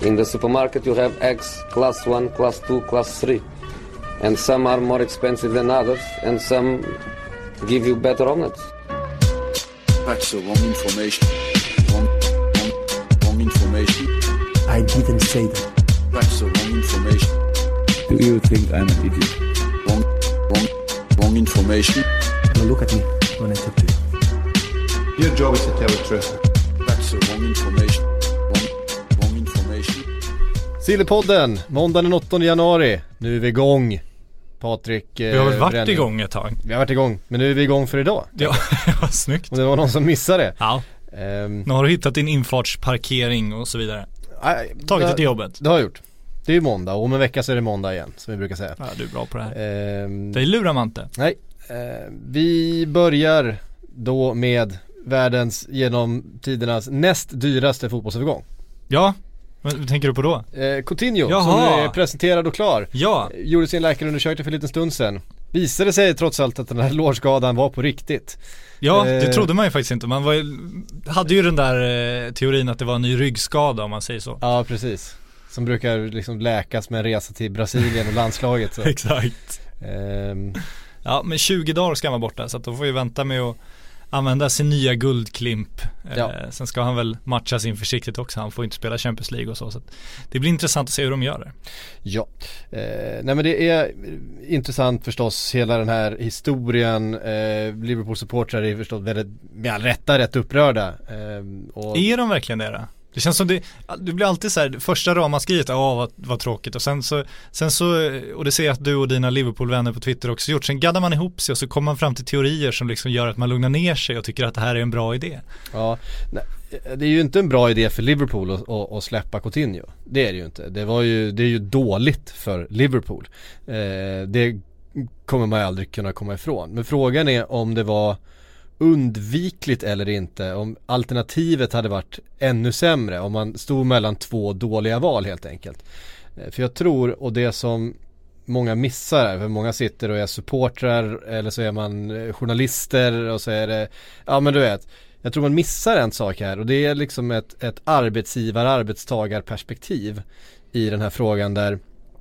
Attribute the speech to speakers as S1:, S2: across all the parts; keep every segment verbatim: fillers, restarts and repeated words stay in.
S1: In the supermarket you have eggs class one, class two, class three. And some are more expensive than others, and some give you better omelets.
S2: That's the wrong information. Wrong, wrong, wrong information.
S3: I didn't say that.
S2: That's the wrong information.
S4: Do you think I'm an idiot?
S2: Wrong, wrong, wrong information.
S3: Now look at me when I talk to you.
S5: Your job is to tell the truth.
S2: That's the wrong information. Wrong, wrong information.
S6: Sillypodden, måndag den åttonde januari. Nu är vi igång. Patrik eh,
S7: Vi har väl varit
S6: Bränning.
S7: igång ett tag.
S6: Vi har varit igång, men nu är vi igång för idag.
S7: Ja, vad snyggt.
S6: Och det var någon som missade det.
S7: Ja.
S6: Um,
S7: Nu har du hittat din infartsparkering och så vidare.
S6: aj,
S7: Tagit
S6: det,
S7: det till jobbet.
S6: Det har jag gjort. Det är ju måndag och om en vecka så är det måndag igen, som vi brukar säga.
S7: Ja, du är bra på det här.
S6: Um,
S7: Det lurar man inte.
S6: Nej, uh, vi börjar då med världens genom tidernas näst dyraste fotbollsövergång.
S7: Ja, vad tänker du på då?
S6: Uh, Coutinho,
S7: Jaha.
S6: som är presenterad och klar.
S7: Ja.
S6: Gjorde sin läkarundersökning för en liten stund sedan. Visade sig trots allt att den här lårskadan var på riktigt.
S7: Ja,
S6: Eh.
S7: det trodde man ju faktiskt inte. Man var ju, hade ju den där eh, teorin att det var en ny ryggskada, om man säger så.
S6: Ja, precis. Som brukar liksom läkas med en resa till Brasilien och landslaget. Så.
S7: Exakt.
S6: Ehm,
S7: Ja, men tjugo dagar ska han vara borta, så att då får vi vänta med att använda sin nya guldklimp.
S6: Ja.
S7: Eh, sen ska han väl matcha sin försiktigt också. Han får inte spela Champions League och så. Så att det blir intressant att se hur de gör det.
S6: ja. Ehm, nej men det är intressant förstås, hela den här historien. Ehm, Liverpool-supportrar är förstås väldigt, med all rätta, rätt upprörda. Ehm, och...
S7: Är de verkligen det då? Det känns som det, det blir alltid så här, första ramaskriet, ja vad, vad tråkigt, och sen så, sen så, och det ser jag att du och dina Liverpool-vänner på Twitter också gjort, sen gaddar man ihop sig och så kommer man fram till teorier som liksom gör att man lugnar ner sig och tycker att det här är en bra idé.
S6: Ja, nej, det är ju inte en bra idé för Liverpool att, att, att släppa Coutinho. Det är det ju inte. Det, var ju, det är ju dåligt för Liverpool. Eh, det kommer man ju aldrig kunna komma ifrån. Men frågan är om det var undvikligt eller inte, om alternativet hade varit ännu sämre, om man stod mellan två dåliga val helt enkelt. För jag tror, och det som många missar är, för många sitter och är supportrar eller så är man journalister och så är det, ja men du vet, jag tror man missar en sak här, och det är liksom ett, ett arbetsgivar-arbetstagarperspektiv i den här frågan där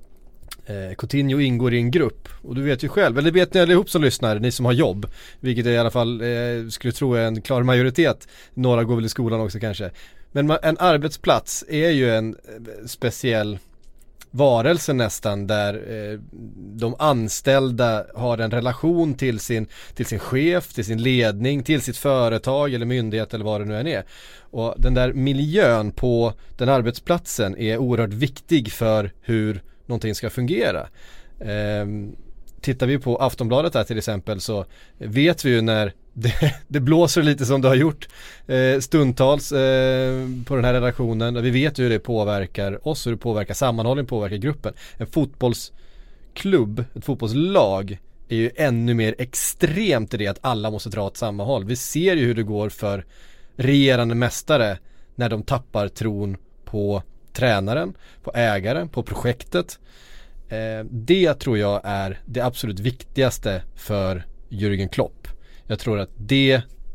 S6: Eh, Coutinho ingår i en grupp, och du vet ju själv, eller vet ni allihop som lyssnar, ni som har jobb, vilket är i alla fall eh, skulle tro är en klar majoritet, några går väl i skolan också kanske, men en arbetsplats är ju en eh, speciell varelse nästan, där eh, de anställda har en relation till sin, till sin chef, till sin ledning, till sitt företag eller myndighet eller vad det nu än är, och den där miljön på den arbetsplatsen är oerhört viktig för hur någonting ska fungera. Eh, tittar vi på Aftonbladet här till exempel, så vet vi ju när det, det blåser lite som det har gjort eh, stundtals eh, på den här redaktionen. Vi vet ju hur det påverkar oss, hur det påverkar sammanhållning, påverkar gruppen. En fotbollsklubb, ett fotbollslag är ju ännu mer extremt i det att alla måste dra åt samma håll. Vi ser ju hur det går för regerande mästare när de tappar tron på tränaren, på ägaren, på projektet. Eh, det tror jag är det absolut viktigaste för Jürgen Klopp. Jag tror att det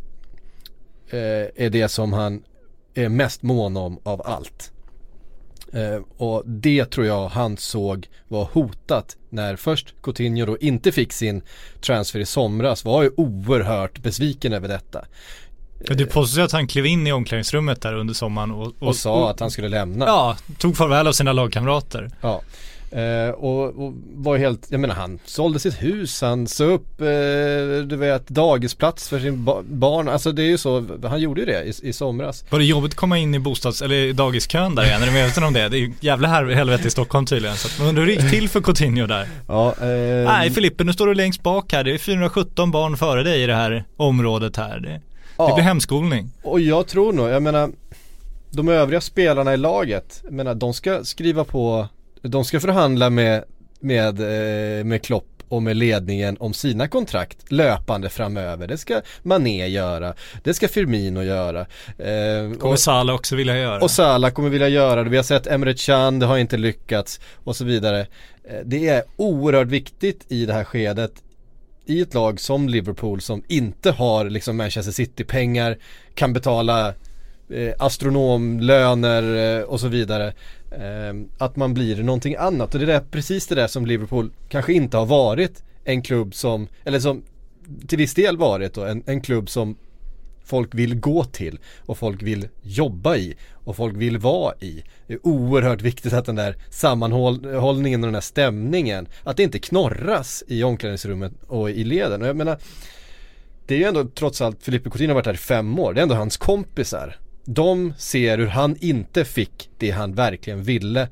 S6: eh, är det som han är mest mån om av allt. Eh, och det tror jag han såg var hotat när först Coutinho då inte fick sin transfer i somras, var ju oerhört besviken över detta.
S7: Du påstår att han klev in i omklädningsrummet där under sommaren och, och,
S6: och sa och, att han skulle lämna.
S7: Ja, tog farväl av sina lagkamrater.
S6: Ja, eh, och, och var helt, jag menar, han sålde sitt hus, han sa upp eh, du vet, dagisplats för sin ba- barn, alltså det är ju så, han gjorde ju det i, i somras.
S7: Var det jobbigt att komma in i bostads- eller dagiskön där igen? Är du medveten om det? Det är ju jävla här, helvete i Stockholm tydligen, så att, men hur gick till för Coutinho där?
S6: Ja, eh,
S7: Nej, Filippe, nu står du längst bak här, det är fyrahundrasjutton barn före dig i det här området här, det
S6: ja.
S7: Det blir hemskolning.
S6: Och jag tror nog, jag menar, de övriga spelarna i laget, jag menar, de ska skriva på, de ska förhandla med, med, med Klopp och med ledningen om sina kontrakt löpande framöver. Det ska Mané göra, det ska Firmino göra. Eh,
S7: kommer
S6: och,
S7: Salah också vilja göra.
S6: Och Salah kommer vilja göra det. Vi har sett Emre Can, det har inte lyckats och så vidare. Eh, det är oerhört viktigt i det här skedet, i ett lag som Liverpool som inte har liksom Manchester City-pengar, kan betala eh, astronomlöner eh, och så vidare. Eh, att man blir någonting annat. Och det är precis det där som Liverpool kanske inte har varit en klubb som, eller som till viss del varit då, en, en klubb som folk vill gå till och folk vill jobba i och folk vill vara i. Det är oerhört viktigt att den där sammanhållningen och den där stämningen, att det inte knorras i omklädningsrummet och i leden. Och jag menar, det är ju ändå trots allt, Filipe Coutinho har varit här i fem år, det är ändå hans kompisar. De ser hur han inte fick det han verkligen ville.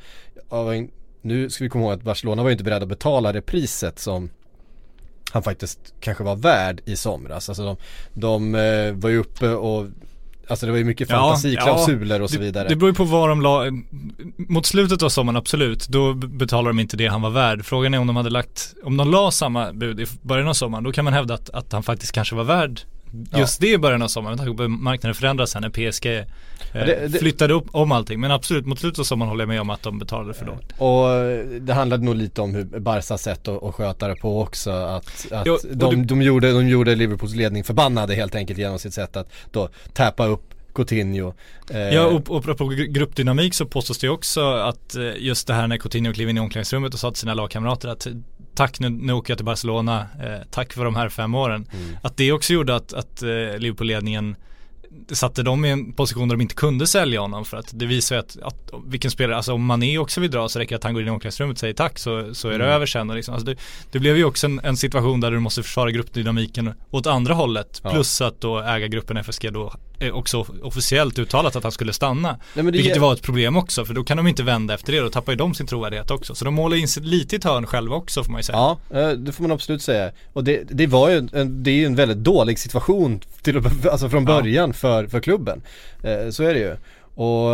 S6: Nu ska vi komma ihåg att Barcelona var ju inte beredd att betala det priset som han faktiskt kanske var värd i somras. Alltså de, de eh, var ju uppe och alltså det var ju mycket fantasiklausuler ja, och så vidare.
S7: Det, det beror ju på vad de la mot slutet av sommaren, absolut. Då betalar de inte det han var värd. Frågan är om de hade lagt, om de la samma bud i början av sommaren, då kan man hävda att, att han faktiskt kanske var värd just ja. det i början av sommaren. Marknaden förändras sen när P S G eh, det, det, flyttade upp om allting. Men absolut, mot slutet av sommaren håller jag med om att de betalade för lågt.
S6: Och det handlade nog lite om hur Barca sätt att, att sköta det på också. Att, att jo, de, du, de, gjorde, de gjorde Liverpools ledning förbannade helt enkelt genom sitt sätt att då tappa upp Coutinho. Eh.
S7: Ja, och, och på gruppdynamik så påstås det också att just det här när Coutinho klev in i omklädningsrummet och sa till sina lagkamrater att tack, nu, nu åker jag till Barcelona, eh, tack för de här fem åren. Mm. Att det också gjorde att, att eh, Liverpool-ledningen satte dem i en position där de inte kunde sälja honom, för att det visar att, att vilken spelare, alltså om Mané också vill dra så räcker att han går in i omklädningsrummet och säger tack, så, så är det mm. över sen. Och liksom, alltså det, det blev ju också en, en situation där du måste försvara gruppdynamiken åt andra hållet, ja. Plus att då ägargruppen F S G då också officiellt uttalat att han skulle stanna. Nej, men det vilket är... var ett problem också, för då kan de inte vända efter det, då tappar ju de sin trovärdighet också. Så de målar in sig lite i törn själva också, får man ju säga.
S6: Ja, det får man absolut säga. Och det, det var ju en, det är ju en väldigt dålig situation till, alltså från början ja. för, för klubben. Så är det ju. Och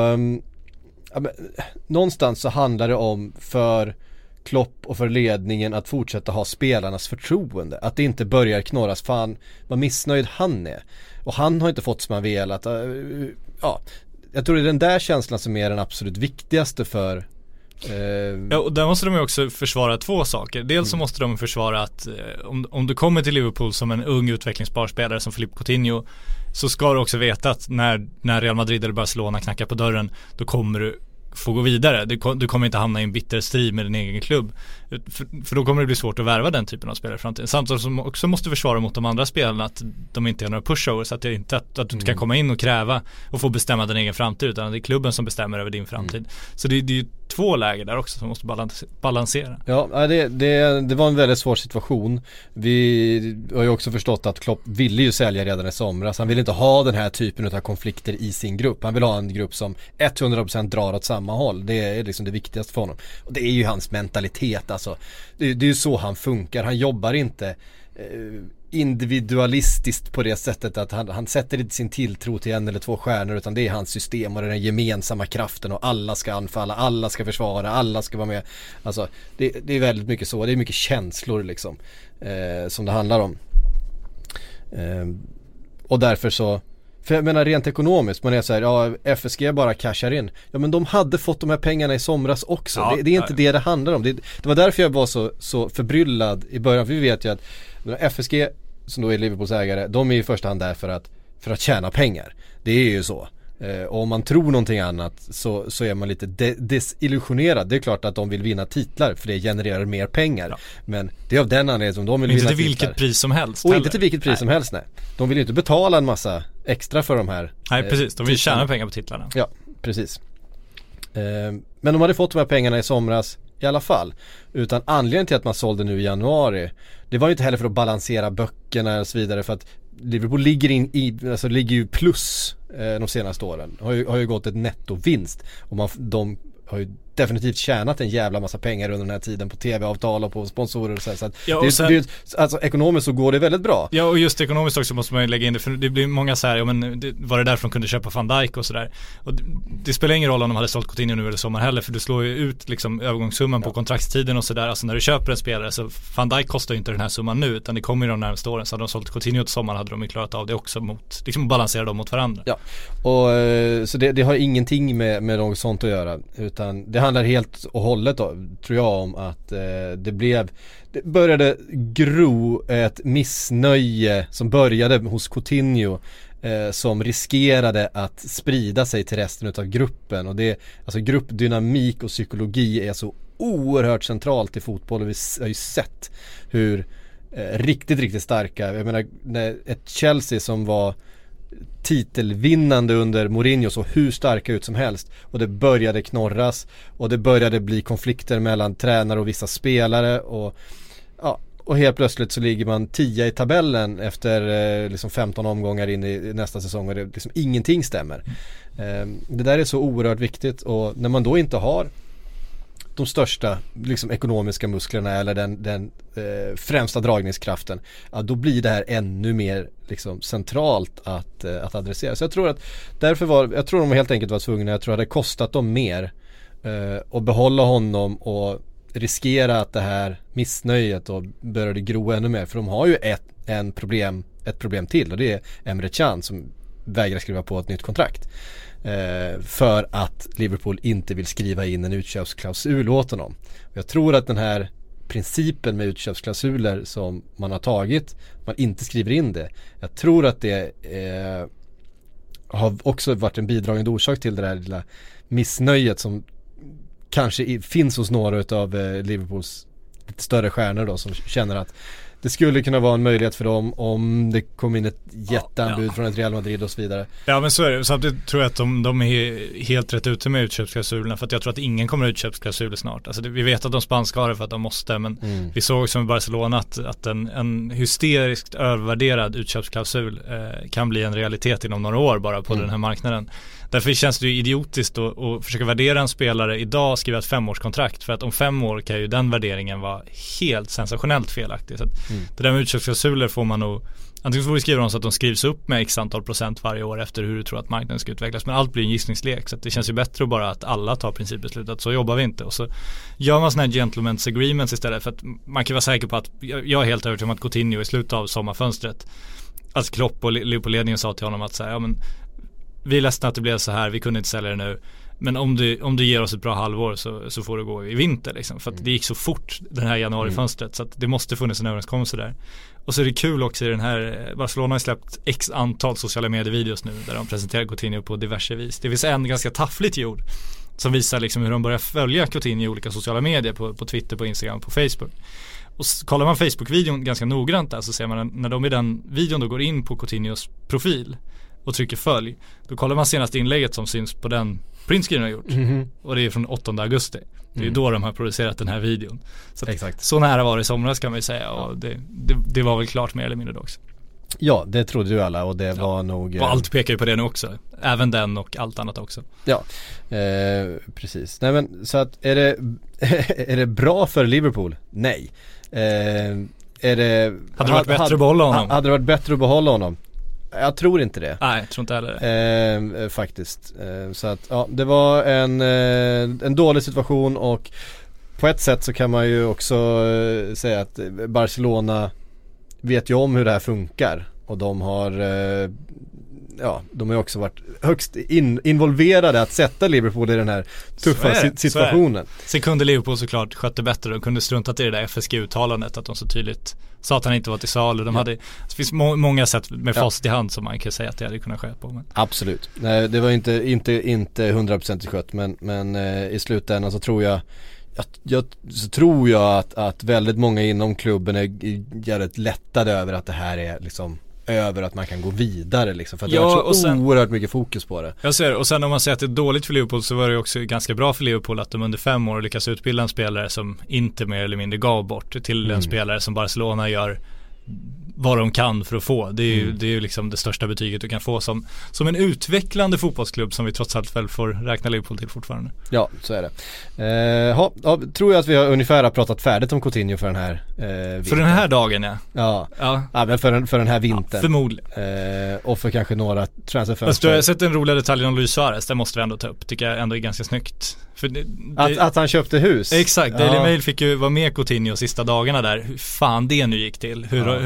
S6: ja, men, någonstans så handlar det om för Klopp och för ledningen att fortsätta ha spelarnas förtroende. Att det inte börjar knorras, fan vad missnöjd han är. Och han har inte fått som han velat. Ja, jag tror det är den där känslan som är den absolut viktigaste för eh...
S7: ja, och där måste de ju också försvara två saker. Dels mm. så måste de försvara att eh, om, om du kommer till Liverpool som en ung utvecklingsbar spelare som Filipe Coutinho, så ska du också veta att när, när Real Madrid eller Barcelona knackar på dörren, då kommer du få gå vidare. Du, du kommer inte hamna i en bitter strid med din egen klubb. För, för då kommer det bli svårt att värva den typen av spelare i framtiden. Samtidigt som också måste försvara mot de andra spelarna att de inte är några pushovers, så att, det inte, att, att du inte kan komma in och kräva och få bestämma din egen framtid, utan det är klubben som bestämmer över din framtid. Mm. Så det, det är ju två läger där också som måste balans, balansera.
S6: Ja, det, det, det var en väldigt svår situation. Vi har ju också förstått att Klopp ville ju sälja redan i somras. Han vill inte ha den här typen av konflikter i sin grupp. Han vill ha en grupp som hundra procent drar åt samma håll. Det är liksom det viktigaste för honom. Och det är ju hans mentalitet. Alltså, det, det är ju så han funkar. Han jobbar inte eh, individualistiskt på det sättet att han, han sätter inte sin tilltro till en eller två stjärnor, utan det är hans system och den gemensamma kraften, och alla ska anfalla, alla ska försvara, alla ska vara med. Alltså, det, det är väldigt mycket så. Det är mycket känslor liksom eh, som det handlar om. Eh, och därför så, för jag menar rent ekonomiskt, man är så här, ja, F S G bara cashar in. Ja, men de hade fått de här pengarna i somras också. Ja, det, det är inte ja. det det handlar om. Det, det var därför jag var så, så förbryllad i början, för vi vet ju att F S G, som då är Liverpools ägare, de är i första hand där för att, för att tjäna pengar. Det är ju så. Eh, och om man tror någonting annat så, så är man lite de- desillusionerad. Det är klart att de vill vinna titlar, för det genererar mer pengar. Ja. Men det är av den anledningen som de vill
S7: inte
S6: vinna
S7: till
S6: titlar.
S7: Vilket pris som helst.
S6: Och
S7: heller.
S6: inte till vilket pris nej. som helst, nej. De vill ju inte betala en massa extra för de här.
S7: Nej, precis. De vill titlarna. tjäna pengar på titlarna.
S6: Ja, precis. Eh, men de hade fått de här pengarna i somras i alla fall. Utan anledningen till att man sålde nu i januari, det var ju inte heller för att balansera böckerna och så vidare, för att Liverpool ligger, in i, alltså ligger ju plus eh, de senaste åren. Har ju, har ju gått ett nettovinst, och man, de har ju definitivt tjänat en jävla massa pengar under den här tiden på tv-avtal och på sponsorer och så, så att ja, och det, sen, det, alltså ekonomiskt så går det väldigt bra.
S7: Ja, och just ekonomiskt också måste man ju lägga in det, för det blir många så här, ja men det, var det därför de kunde köpa Van Dijk och sådär. Och det, det spelar ingen roll om de hade sålt Coutinho nu eller sommar heller, för du slår ju ut liksom övergångssumman ja. på kontraktstiden och sådär. Alltså när du köper en spelare, så Van Dijk kostar ju inte den här summan nu, utan det kommer ju de närmaste åren. Så hade de sålt Coutinho till sommaren hade de ju klarat av det också, mot, liksom balansera dem mot varandra. Ja,
S6: och så det, det har ingenting med, med något sånt att göra, utan det handlar helt och hållet då, tror jag, om att eh, det blev det började gro ett missnöje som började hos Coutinho eh, som riskerade att sprida sig till resten av gruppen. Och det, alltså gruppdynamik och psykologi är så oerhört centralt i fotboll, och vi har ju sett hur eh, riktigt, riktigt starka, jag menar när ett Chelsea som var titelvinnande under Mourinho så hur starka ut som helst, och det började knorras och det började bli konflikter mellan tränare och vissa spelare, och ja, och helt plötsligt så ligger man tia i tabellen efter eh, liksom femton omgångar in i, i nästa säsong, och det, liksom ingenting stämmer. Eh, det där är så oerhört viktigt, och när man då inte har de största liksom, ekonomiska musklerna eller den, den eh, främsta dragningskraften, ja, då blir det här ännu mer liksom, centralt att, eh, att adressera. Så jag tror att därför var, jag tror de helt enkelt var tvungna, jag tror att det hade kostat dem mer eh, att behålla honom och riskera att det här missnöjet och började gro ännu mer, för de har ju ett, en problem, ett problem till, och det är Emre Can som vägrar skriva på ett nytt kontrakt. Eh, för att Liverpool inte vill skriva in en utköpsklausul åt honom. Jag tror att den här principen med utköpsklausuler som man har tagit, man inte skriver in det, jag tror att det eh, har också varit en bidragande orsak till det där lilla missnöjet som kanske i, finns hos några av eh, Liverpools lite större stjärnor då, som känner att det skulle kunna vara en möjlighet för dem om det kom in ett jätteanbud ja, ja. från ett Real Madrid och så vidare.
S7: Ja, men så är det. Samtidigt tror jag att de, de är helt rätt ute med utköpsklausulerna, för att jag tror att ingen kommer att utköpsklausuler snart. Alltså det, vi vet att de spanska har det för att de måste, men mm. vi såg också med Barcelona att, att en, en hysteriskt övervärderad utköpsklausul eh, kan bli en realitet inom några år bara på mm. den här marknaden. Därför känns det ju idiotiskt att, att försöka värdera en spelare idag, skriva ett femårskontrakt, för att om fem år kan ju den värderingen vara helt sensationellt felaktig. Så att mm. det där med utköpsklausuler får man nog, antingen får vi skriva dem så att de skrivs upp med x antal procent varje år efter hur du tror att marknaden ska utvecklas, men allt blir en gissningslek, så att det känns ju bättre bara att alla tar principbeslut, att så jobbar vi inte, och så gör man såna här gentlemen's agreements istället, för att man kan vara säker på att, jag är helt övertygad om att Coutinho i slutet av sommarfönstret, alltså Klopp och Liverpool-ledningen sa till honom att säga, ja men vi är ledsna att det blev så här, vi kunde inte sälja det nu, men om du, om du ger oss ett bra halvår så, så får du gå i vinter liksom, för att det gick så fort den här januarifönstret, så att det måste funnits en överenskommelse där. Och så är det kul också i den här, Barcelona har släppt x antal sociala medievideos nu där de presenterar Coutinho på diverse vis. Det finns en ganska taffligt gjord som visar liksom hur de börjar följa Coutinho i olika sociala medier på, på Twitter, på Instagram, på Facebook. Och kollar man Facebook-videon ganska noggrant där, så ser man när de i den videon då går in på Coutinhos profil och trycker följ, då kollar man senaste inlägget som syns på den printscreen har gjort, mm-hmm. och det är från åttonde augusti. Det är mm. då de har producerat den här videon. Så,
S6: exakt.
S7: Så nära var det i somras kan man ju säga, och det, det, det var väl klart mer eller mindre då också.
S6: Ja, det trodde ju alla, och det ja. var nog...
S7: Och allt pekar ju på det nu också. Även den och allt annat också.
S6: Ja, eh, precis. Nej, men så att är det, är det bra för Liverpool? Nej. Eh, är det...
S7: Hade det varit bättre att behålla honom?
S6: Hade det varit bättre att behålla honom? Jag tror inte det.
S7: Nej, jag tror inte heller det.
S6: Eh, faktiskt. Eh, så att, ja, det var en, eh, en dålig situation, och på ett sätt så kan man ju också eh, säga att Barcelona vet ju om hur det här funkar, och de har eh, ja, de har ju också varit högst in, involverade att sätta Liverpool i den här tuffa si- situationen.
S7: Sen kunde Liverpool såklart skötte bättre, de kunde struntat i det där F S G-uttalandet att de så tydligt sa att han inte var till salu. De ja. hade, det finns må- många sätt med ja. fast i hand som man kan säga att det hade kunnat ske på. Men.
S6: Absolut. Nej, det var inte, inte, inte hundra procent skött, men, men eh, i slutändan så tror jag Jag, jag, så tror jag att, att väldigt många inom klubben är jävligt lättade över att det här är liksom över, att man kan gå vidare liksom, för att ja, det har så sen, oerhört mycket fokus på det.
S7: Jag ser, och sen om man säger att det är dåligt för Liverpool, så var det också ganska bra för Liverpool att de under fem år lyckas utbilda en spelare som inte mer eller mindre gav bort till mm. en spelare som Barcelona gör vad de kan för att få. Det är ju, mm. det är ju liksom det största betyget du kan få som, som en utvecklande fotbollsklubb som vi trots allt väl får räkna Liverpool till fortfarande.
S6: Ja, så är det. Eh, ha, ja, tror jag att vi har ungefär pratat färdigt om Coutinho för den här eh,
S7: För den här dagen, ja.
S6: Ja, ja. ja men för, för den här vintern. Ja,
S7: förmodligen.
S6: Eh, och för kanske några transferfönster.
S7: Jag har sett en rolig detalj om Luis Suarez, det måste vi ändå ta upp. Tycker jag ändå är ganska snyggt. För det,
S6: att,
S7: det,
S6: att han köpte hus.
S7: Exakt, Daily
S6: ja.
S7: Mail fick ju vara med Coutinho sista dagarna där. Hur fan det nu gick till. Hur, ja. hur de tänkte att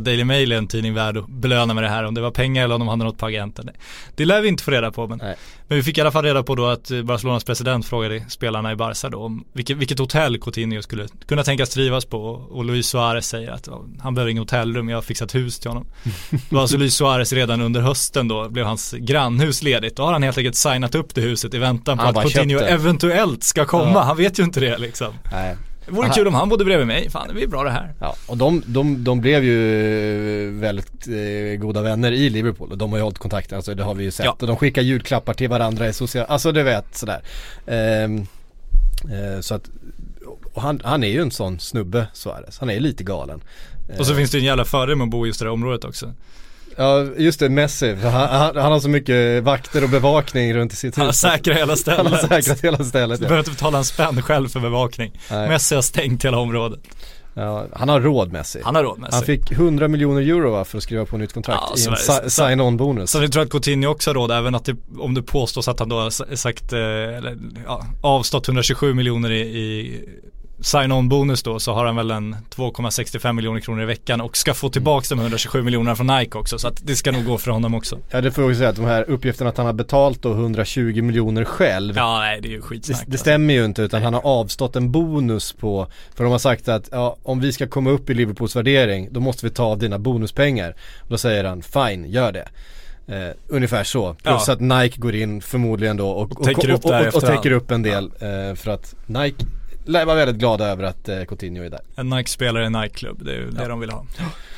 S7: Daily Mail är en tidning värd att belöna med det här, om det var pengar eller om de hade något på agenten. Det lär vi inte få reda på, men, men vi fick i alla fall reda på då att Barcelonas president frågade spelarna i Barca då om vilket, vilket hotell Coutinho skulle kunna tänkas trivas på, och Luis Suarez säger att ja, han behöver inget hotellrum, jag har fixat hus till honom. Då alltså Luis Suarez redan under hösten då blev hans grannhus ledigt, då har han helt enkelt signat upp det huset i väntan på
S6: han
S7: att Coutinho
S6: köpte.
S7: eventuellt ska komma,
S6: ja.
S7: Han vet ju inte det liksom.
S6: Nej.
S7: Det vore
S6: Aha.
S7: kul om han bodde bredvid mig. Fan, det blir bra det här.
S6: Ja, och de, de, de blev ju väldigt eh, goda vänner i Liverpool, och de har ju hållit kontakten, alltså det har vi ju sett. Ja. Och de skickar julklappar till varandra i sociala, alltså du vet sådär. Ehm, eh, så att, och han, han är ju en sån snubbe, Suarez. Han är lite galen.
S7: Och så finns det en jävla fördel med att bo just det där området också.
S6: Ja, just det, Messi. Han, han, han har så mycket vakter och bevakning runt i sitt hus.
S7: Han har säkrat hela stället.
S6: Han har säkrat hela stället,
S7: Du
S6: ja.
S7: behöver inte betala en spänn själv för bevakning. Nej. Messi har stängt hela området.
S6: Ja, han har råd, Messi.
S7: Han har råd, Messi.
S6: Han fick hundra miljoner euro va, för att skriva på nytt kontrakt, ja, i en si- sign-on-bonus.
S7: Så vi tror att Coutinho också har råd, även att det, om det påstås att han då har sagt eh, eller, ja, avstått hundratjugosju miljoner i, i sign-on-bonus då, så har han väl en två komma sextiofem miljoner kronor i veckan och ska få tillbaka de hundratjugosju miljonerna från Nike också, så att det ska nog gå för honom också.
S6: Ja, det får jag också säga, att de här uppgifterna att han har betalt då hundratjugo miljoner själv.
S7: Ja, nej, det är ju skitsnack.
S6: Det, det stämmer ju inte, utan han har avstått en bonus på, för de har sagt att ja, om vi ska komma upp i Liverpools värdering, då måste vi ta av dina bonuspengar. Och då säger han, fine, gör det. Eh, ungefär så. Plus ja. Att Nike går in förmodligen då och, och, täcker, upp och, och, och, och täcker upp en del, ja. eh, för att Nike lär vara väldigt glada över att eh, Coutinho är där.
S7: En Nike-spelare i en Nike-klubb, det är ju ja. det de vill ha.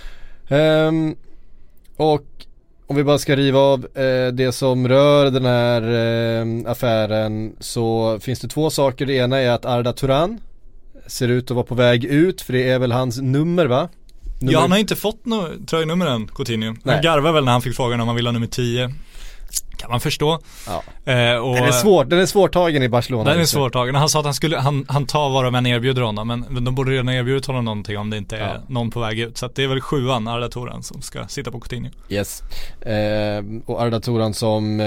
S6: Um, och om vi bara ska riva av eh, det som rör den här eh, affären, så finns det två saker. Det ena är att Arda Turan ser ut att vara på väg ut, för det är väl hans nummer, va? Nummer...
S7: Ja, han har inte fått något tröjnummer än, Coutinho. Han garvar väl när han fick frågan om han vill ha nummer tio. Kan man förstå. Ja.
S6: Eh, och den är svår, den är svårtagen i Barcelona.
S7: Den är svårtagen. Han sa att han skulle han, han tar vad de än erbjuder honom, men de borde redan erbjudit honom någonting om det inte är ja. någon på väg ut. Så att det är väl sjuan, Arda Turan, som ska sitta på Coutinho.
S6: Yes. Eh, och Arda Turan som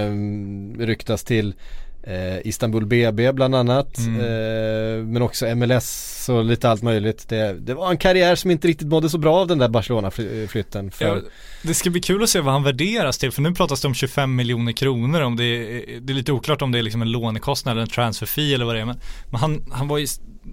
S6: eh, ryktas till eh, Istanbul B B bland annat, mm. eh, men också M L S och lite allt möjligt. Det, det var en karriär som inte riktigt mådde så bra av den där Barcelona-flytten. För...
S7: Ja, det ska bli kul att se vad han värderas till, för nu pratas det om tjugofem miljoner kronor. Om det, är, det är lite oklart om det är liksom en lånekostnad eller en transfer-fee eller vad det är. Men, men han, han var ju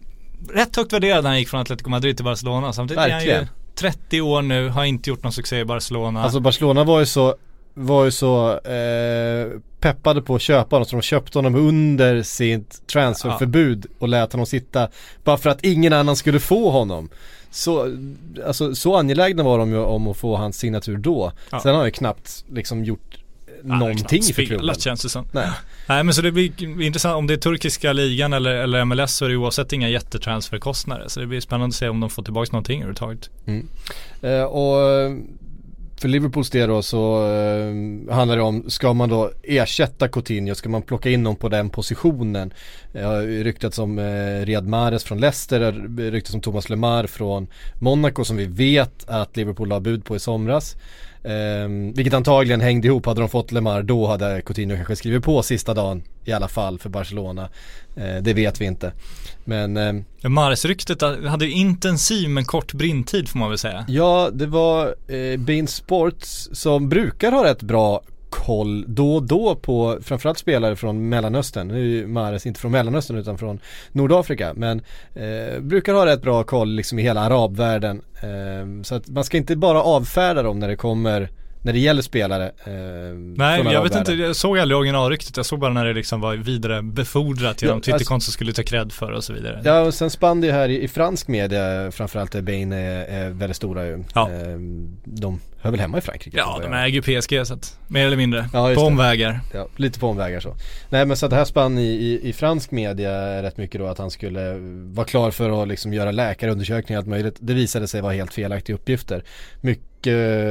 S7: rätt högt värderad när han gick från Atletico Madrid till Barcelona. Samtidigt
S6: verkligen.
S7: Är han ju trettio år nu, har inte gjort någon succé i Barcelona.
S6: Alltså Barcelona var ju så var ju så eh, peppade på att köpa honom, så de köpte honom under sitt transferförbud och lät honom sitta bara för att ingen annan skulle få honom. Så, alltså, så angelägna var de ju om att få hans signatur då. Ja. Sen har han ju knappt liksom gjort ja, någonting för klubben.
S7: Känns det som.
S6: Nej.
S7: Nej, men så det blir intressant om det är turkiska ligan eller, eller M L S, så är det oavsett inga jättetransferkostnader. Så det blir spännande att se om de får tillbaka någonting överhuvudtaget.
S6: Mm. Eh, och för Liverpools del då så eh, handlar det om, ska man då ersätta Coutinho, ska man plocka in någon på den positionen? Jag har ryktats om eh, Riyad Mahrez från Leicester, ryktats om Thomas Lemar från Monaco, som vi vet att Liverpool har bud på i somras. Eh, vilket antagligen hängde ihop. Hade de fått Lemar då hade Coutinho kanske skrivit på sista dagen i alla fall för Barcelona. Eh, det vet vi inte. Men eh,
S7: ja, Mahrez-ryktet hade intensiv men kort brintid, får man väl säga.
S6: Ja, det var eh, Bein Sports som brukar ha rätt bra koll då och då på framförallt spelare från Mellanöstern. Nu är ju Mahrez inte från Mellanöstern utan från Nordafrika, men eh, brukar ha rätt bra koll liksom i hela arabvärlden. Eh, så att man ska inte bara avfärda dem när det kommer när det gäller spelare. Eh,
S7: Nej, jag vet inte, jag såg aldrig originalryktet. Jag såg bara när det liksom var vidare befordrat genom ja, Twitterkonto alltså, skulle ta cred för och så vidare.
S6: Ja, och sen spann det här i, i fransk media, framförallt där Bain är, är väldigt stora ju.
S7: Ja.
S6: Eh, de hör väl hemma i Frankrike.
S7: Ja, de äger ju P S G så att, mer eller mindre.
S6: Ja,
S7: på omvägar.
S6: Ja, lite på omvägar så. Nej, men så att det här spann i, i, i fransk media rätt mycket då att han skulle vara klar för att liksom göra läkarundersökningar och allt möjligt. Det visade sig vara helt felaktiga uppgifter. Mycket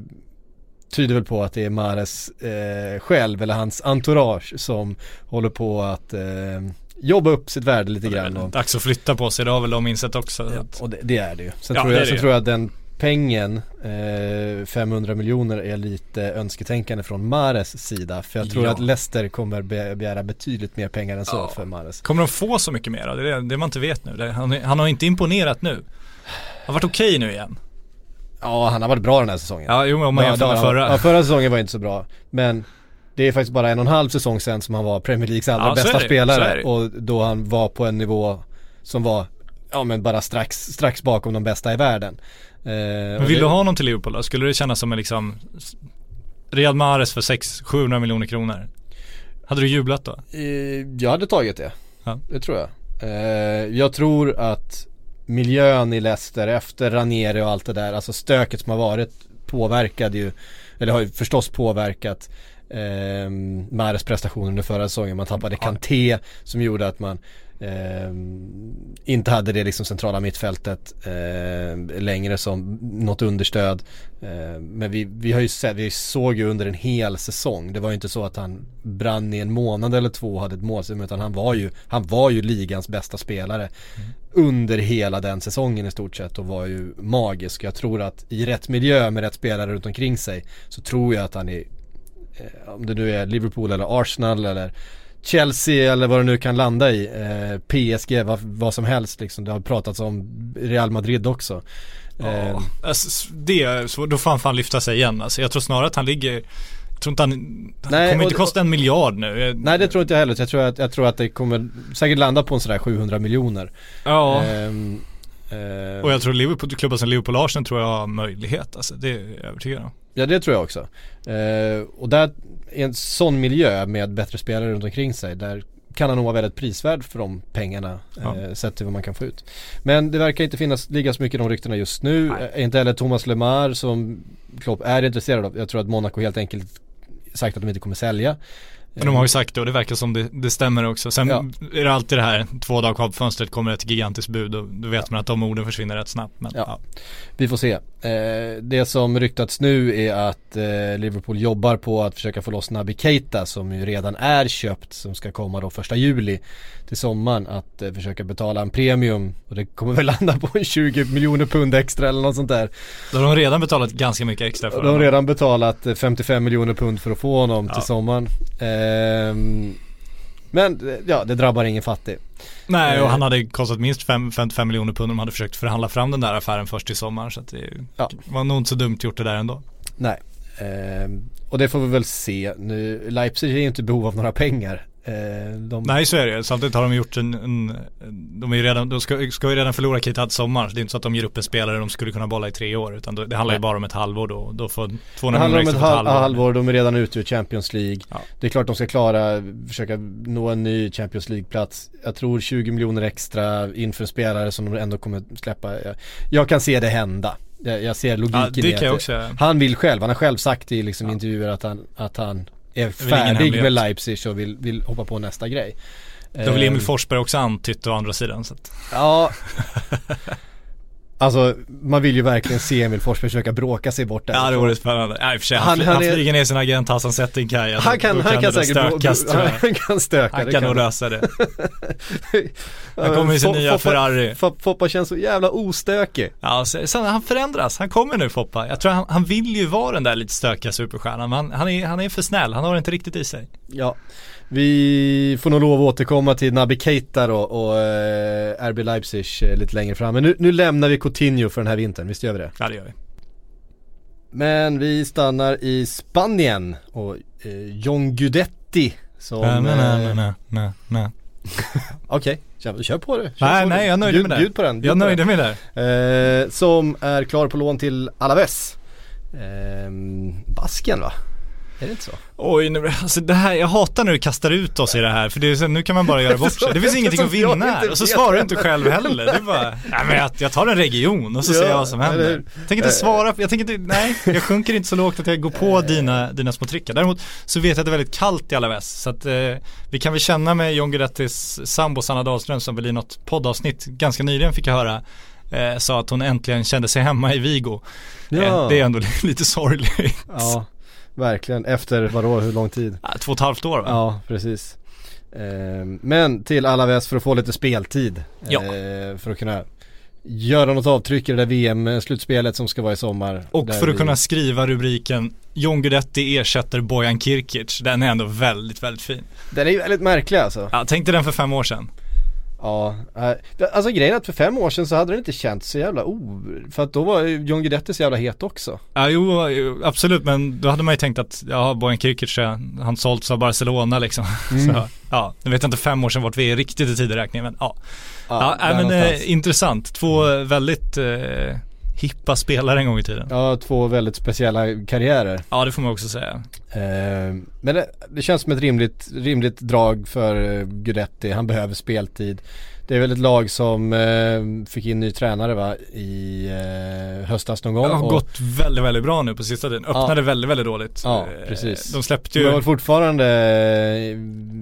S6: tyder väl på att det är Mahrez eh, själv eller hans entourage som håller på att eh, jobba upp sitt värde lite grann. Och,
S7: dags att flytta på sig, det har väl de insett också.
S6: Ja, och det, det är det ju. Sen,
S7: ja,
S6: tror, jag,
S7: det
S6: sen tror jag att den pengen, eh, femhundra miljoner, är lite önsketänkande från Mahrez sida. För jag tror ja. att Leicester kommer be- begära betydligt mer pengar än så ja. för Mahrez.
S7: Kommer de få så mycket mer? Det är det, det man inte vet nu. Det, han, han har inte imponerat nu. Han har varit okej okay nu igen.
S6: Ja, han har varit bra den här säsongen.
S7: Ja, jo, om man jämför med förra.
S6: Ja, förra säsongen var inte så bra. Men det är faktiskt bara en och en halv säsong sedan som han var Premier Leagues allra
S7: ja,
S6: bästa spelare.
S7: Och
S6: och då han var på en nivå som var, ja men bara strax, strax bakom de bästa i världen. Eh,
S7: men vill
S6: det...
S7: du ha någon till Liverpool då? Skulle det kännas som en liksom Riyad Mahrez för sex till sjuhundra miljoner kronor? Hade du jublat då?
S6: Eh, jag hade tagit det. Ja. Det tror jag. Eh, jag tror att miljön i Leicester efter Ranieri och allt det där, alltså stöket som har varit påverkade ju, eller har ju förstås påverkat eh, Mahrez prestationer under förra säsongen. Man tappade Kanté som gjorde att man eh, inte hade det liksom centrala mittfältet eh, längre som något understöd. Eh, men vi, vi har ju sett, vi såg ju under en hel säsong, det var ju inte så att han brann i en månad eller två och hade ett mål, utan han var ju, han var ju ligans bästa spelare mm. under hela den säsongen i stort sett och var ju magisk. Jag tror att i rätt miljö med rätt spelare runt omkring sig så tror jag att han är, eh, om det nu är Liverpool eller Arsenal eller Chelsea eller vad det nu kan landa i, eh, P S G, vad, vad som helst liksom. Det har pratats om Real Madrid också.
S7: Ja,
S6: eh,
S7: alltså, det, så, då får han fan lyfta sig igen alltså. Jag tror snarare att han ligger, jag tror inte han, han
S6: nej,
S7: kommer inte
S6: och,
S7: kosta en miljard nu.
S6: Nej, det tror inte jag heller. Jag tror att, jag tror att det kommer säkert landa på en sådär sjuhundra miljoner.
S7: Ja.
S6: eh, eh,
S7: Och jag tror Liverpool, klubbar som Liverpool och Arsenal tror jag har möjlighet alltså. Det är jag övertygad om.
S6: Ja, det tror jag också. Eh, och där i en sån miljö med bättre spelare runt omkring sig, där kan han nog vara väldigt prisvärd för de pengarna, ja. eh, sett till vad man kan få ut. Men det verkar inte finnas ligga så mycket de ryktena just nu. Eh, inte heller Thomas Lemar som Klopp är intresserad av. Jag tror att Monaco helt enkelt sagt att de inte kommer sälja.
S7: Men de har ju sagt det och det verkar som det, det stämmer också. Sen ja. är det alltid det här, två dagar kvar på fönstret kommer ett gigantiskt bud och då vet man att de orden försvinner rätt snabbt. Men,
S6: ja.
S7: Ja.
S6: Vi får se. Eh, det som ryktats nu är att eh, Liverpool jobbar på att försöka få loss Naby Keita som ju redan är köpt, som ska komma då första juli till sommaren, att eh, försöka betala en premium och det kommer väl landa på tjugo miljoner pund extra eller något sånt där.
S7: Då har de redan betalat ganska mycket extra för
S6: de har redan betalat femtiofem miljoner pund för att få honom ja. till sommaren. Eh, men ja, det drabbar ingen fattig.
S7: Nej, och han hade kostat minst femtiofem miljoner pund om de hade försökt förhandla fram den där affären först i sommar, så att det ja. var nog inte så dumt gjort det där ändå.
S6: Nej, eh, och det får vi väl se. Nu, Leipzig är ju inte i behov av några pengar. Eh, de...
S7: Nej, så är det. Samtidigt har de gjort en, en de är ju redan, de ska, ska ju redan förlora Keita till sommar, så det är inte så att de ger upp en spelare de skulle kunna bolla i tre år, utan det handlar ju bara om ett halvår då, då får tvåhundra miljoner extra på ett halvår. halvår.
S6: De är redan ute ur Champions League. Ja. Det är klart de ska klara, försöka nå en ny Champions League-plats. Jag tror tjugo miljoner extra inför en spelare som de ändå kommer släppa. Jag, jag kan se det hända. Jag, jag ser logiken ja,
S7: i att
S6: också. Han vill själv, han har själv sagt i liksom ja. intervjuer att han, att han är färdig med Leipzig och vill, vill hoppa på nästa grej.
S7: Då vill Emil Forsberg också antytt å andra sidan så att...
S6: Ja. Alltså man vill ju verkligen se Emil Forsberg försöka bråka sig bort där.
S7: Ja, det vore spännande. Nej, för sig, han, han, han flyger ner sin agent Hassan Settingkaj.
S6: Han kan, han kan, kan säkert
S7: stökas,
S6: bro, han kan stöka.
S7: Han kan nog lösa det. Han kommer i sin nya Ferrari.
S6: Foppa känns så jävla ostökig.
S7: Ja, så, så han förändras. Han kommer nu, Foppa. Jag tror han, han vill ju vara den där lite stökiga superstjärnan. Men han, han, är, han är för snäll. Han har inte riktigt i sig.
S6: Ja. Vi får nog lov att återkomma till Naby Keita då, och eh, R B Leipzig eh, lite längre fram. Men nu, nu lämnar vi Coutinho för den här vintern, visst gör vi det?
S7: Ja, det gör vi.
S6: Men vi stannar i Spanien och eh, John Guidetti som...
S7: Nej, nej, nej, nej, nej.
S6: Okej, kör, kör på det.
S7: Kör nej, på nej, jag nöjde med det.
S6: Bjud på den.
S7: Jag nöjde med
S6: det. Eh, som är klar på lån till Alaves. Eh, Basken va? Är det inte så?
S7: Oj, nu, alltså det här, jag hatar när du kastar ut oss i det här. För det är så, nu kan man bara göra bort sig. Det finns ingenting att vinna här. Och så svarar du inte själv heller. Det är bara, nej, men jag, jag tar en region och så ja, ser jag vad som händer. Jag tänker inte svara, jag tänker inte, nej, jag sjunker inte så lågt att jag går på dina, dina små trickar. Däremot så vet jag att det är väldigt kallt i Alaves. Så att eh, vi kan väl känna med John Guidettis sambo Sanna Dahlström, som väl i något poddavsnitt ganska nyligen fick jag höra eh, sa att hon äntligen kände sig hemma i Vigo. Ja. Eh, det är ändå lite sorgligt.
S6: Ja. Verkligen, efter vadå, hur lång tid?
S7: Ja, två och ett halvt år va?
S6: Ja, precis. eh, Men till Alaves för att få lite speltid,
S7: ja.
S6: eh, för att kunna göra något avtryck i det där V M-slutspelet som ska vara i sommar.
S7: Och för att vi... kunna skriva rubriken John Guidetti ersätter Bojan Kirkic. Den är ändå väldigt, väldigt fin.
S6: Den är ju väldigt märklig alltså.
S7: Ja, tänk dig den för fem år sedan.
S6: Ja, alltså grejen är att för fem år sedan så hade det inte känts så jävla o... För att då var John Guidetti så jävla het också.
S7: Ja, jo, absolut, men då hade man ju tänkt att ja, Bojan Kirkic, han sålts av Barcelona liksom. Mm. Så, ja, jag vet inte fem år sedan vart vi är riktigt i tideräkningen, men ja. Ja, ja men eh, intressant. Två mm. väldigt eh, hippa spelare en gång i tiden.
S6: Ja, två väldigt speciella karriärer.
S7: Ja, det får man också säga.
S6: Eh, men det, det känns som ett rimligt, rimligt drag för eh, Guidetti. Han behöver speltid. Det är väl ett lag som eh, fick in ny tränare va, i eh, höstas någon gång.
S7: Det har
S6: och,
S7: gått väldigt, väldigt bra nu på sista tiden. Öppnade ja. väldigt, väldigt dåligt.
S6: Ja, precis.
S7: De släppte ju...
S6: De var fortfarande eh,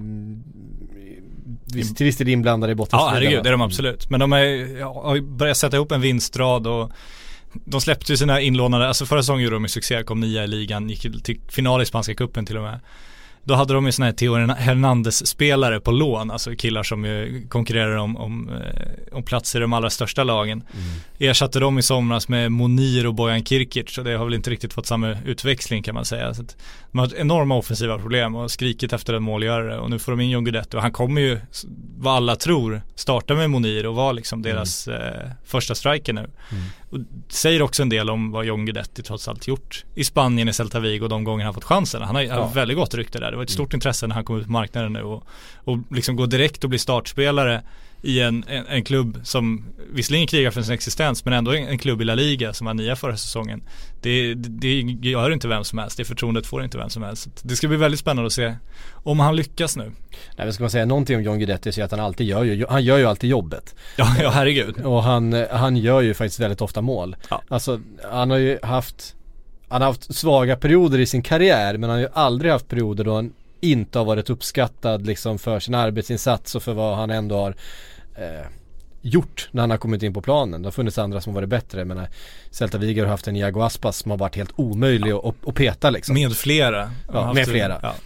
S6: till viss del inblandade i bottenstriden.
S7: Ja, herregud, det är de absolut. Men de är, har börjat sätta ihop en vinstrad och de släppte ju sina inlånade, alltså förra säsongen gjorde de i succé, kom nia i ligan, gick till final i Spanska cupen till och med. Då hade de ju såna här Theo Hernandez-spelare på lån, alltså killar som ju konkurrerar om, om, om plats i de allra största lagen. Mm. Ersatte de i somras med Monir och Bojan Kirkic, så det har väl inte riktigt fått samma utväxling kan man säga. Så att de har enorma offensiva problem och skrikit efter en målgörare, och nu får de in John Guidetti och han kommer ju, vad alla tror, starta med Monir och vara liksom deras mm. eh, första striker nu. Mm. Och säger också en del om vad John Guidetti trots allt gjort i Spanien, i Celta Vigo, de gånger han fått chansen. Han har ju ja. väldigt gott rykte där. Det var ett stort mm. intresse när han kom ut på marknaden nu och, och liksom gå direkt och bli startspelare i en, en, en klubb som visserligen krigar för sin existens, men ändå en, en klubb i La Liga som var nia förra säsongen. Det, det, det gör inte vem som helst. Det förtroendet får inte vem som helst. Det ska bli väldigt spännande att se om han lyckas nu.
S6: Nej, men ska man säga någonting om John Guidetti så är att han alltid gör ju, han gör ju alltid jobbet.
S7: Ja, ja herregud.
S6: Och han, han gör ju faktiskt väldigt ofta mål. Ja. Alltså, han har ju haft han har haft svaga perioder i sin karriär, men han har ju aldrig haft perioder då han inte har varit uppskattad liksom för sin arbetsinsats och för vad han ändå har eh, gjort när han har kommit in på planen. Det har funnits andra som har varit bättre, men Celta Vigo har haft en Iago Aspas som har varit helt omöjlig ja. att, att peta liksom.
S7: Med flera.
S6: Ja, med flera. Ja.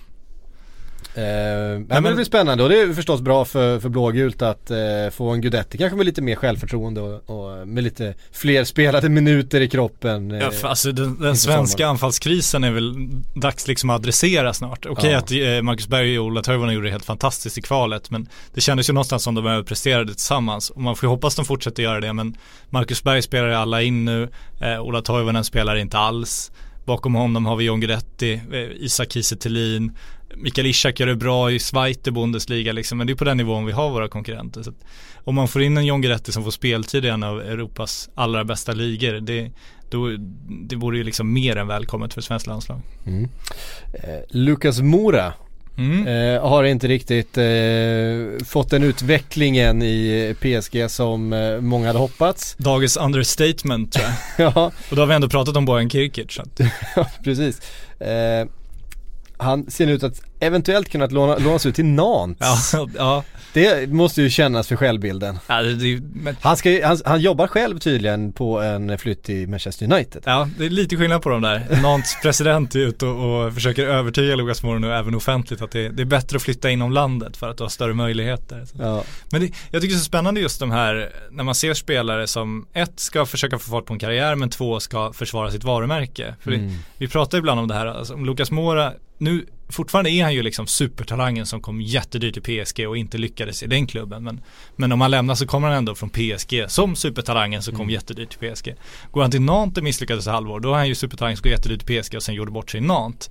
S6: Uh, men, men det blir spännande, och det är förstås bra för, för blågult att uh, få en Guidetti kanske med lite mer självförtroende och, och med lite fler spelade minuter i kroppen. Uh,
S7: ja, för alltså den, den svenska anfallskrisen är väl dags liksom att adressera snart. Okej ja. att uh, Marcus Berg och Ola Toivonen gjorde det helt fantastiskt i kvalet, men det kändes ju någonstans som de överpresterade tillsammans, och man får ju hoppas de fortsätter göra det, men Marcus Berg spelar alla in nu, uh, Ola Toivonen spelar inte alls. Bakom honom har vi John Guidetti, uh, Isak Kiese Thelin, Mikael Ishak gör det bra i Zweite Bundesliga liksom, men det är på den nivån vi har våra konkurrenter. Så att om man får in en John Guidetti som får speltid i en av Europas allra bästa ligor, det, då, det vore ju liksom mer än välkommet för svensk landslag.
S6: Mm. Eh, Lucas Moura mm. eh, har inte riktigt eh, fått den utvecklingen i P S G som eh, många hade hoppats.
S7: Dagens understatement tror jag. Ja. Och då har vi ändå pratat om Bojan Kirkic.
S6: Ja, precis. Eh, Han ser ut att eventuellt kunna låna, lånas ut till Nantes.
S7: Ja, ja.
S6: Det måste ju kännas för självbilden.
S7: Ja, det, det, men...
S6: han, ska, han, han jobbar själv tydligen på en flytt till Manchester United.
S7: Ja, det är lite skillnad på dem där. Nantes president är ute och, och försöker övertyga Lucas Moura nu även offentligt att det, det är bättre att flytta inom landet för att ha större möjligheter. Ja. Men det, jag tycker det är så spännande just de här, när man ser spelare som ett ska försöka få fart på en karriär, men två ska försvara sitt varumärke. För mm. det, vi pratar ibland om det här, alltså, om Lucas Moura. Nu fortfarande är han ju liksom supertalangen som kom jättedyrt till P S G och inte lyckades i den klubben, men, men om han lämnar så kommer han ändå från P S G som supertalangen som kom mm. jättedyrt till P S G. Går han till Nantes och misslyckades halvår, då är han ju supertalangen som går jättedyrt till P S G och sen gjorde bort sig i Nantes.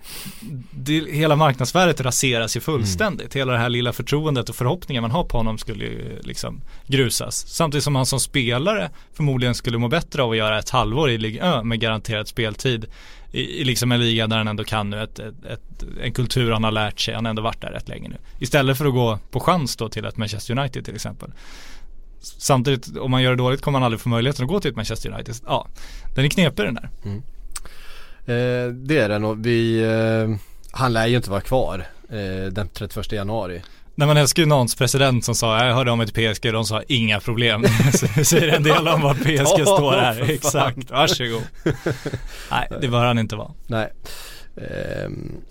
S7: Det, hela marknadsvärdet raseras ju fullständigt. Mm. Hela det här lilla förtroendet och förhoppningen man har på honom skulle ju liksom grusas. Samtidigt som han som spelare förmodligen skulle må bättre av att göra ett halvår i Ligue ett med garanterad speltid i, i liksom en liga där han ändå kan nu ett, ett, ett, en kultur han har lärt sig. Han har ändå varit där rätt länge nu. Istället för att gå på chans då till ett Manchester United till exempel. Samtidigt, om man gör det dåligt kommer man aldrig få möjligheten att gå till ett Manchester United. Ja, den är knepig den där. Mm.
S6: Eh, det är den, och vi, eh, han lär ju inte vara kvar eh, den trettioförsta januari.
S7: När man älskar ju Nantes president som sa, jag hörde om ett P S G och de sa inga problem. Så säger en del om vad P S G står här. Exakt, varsågod. Nej, det bör han inte vara.
S6: Nej. Eh,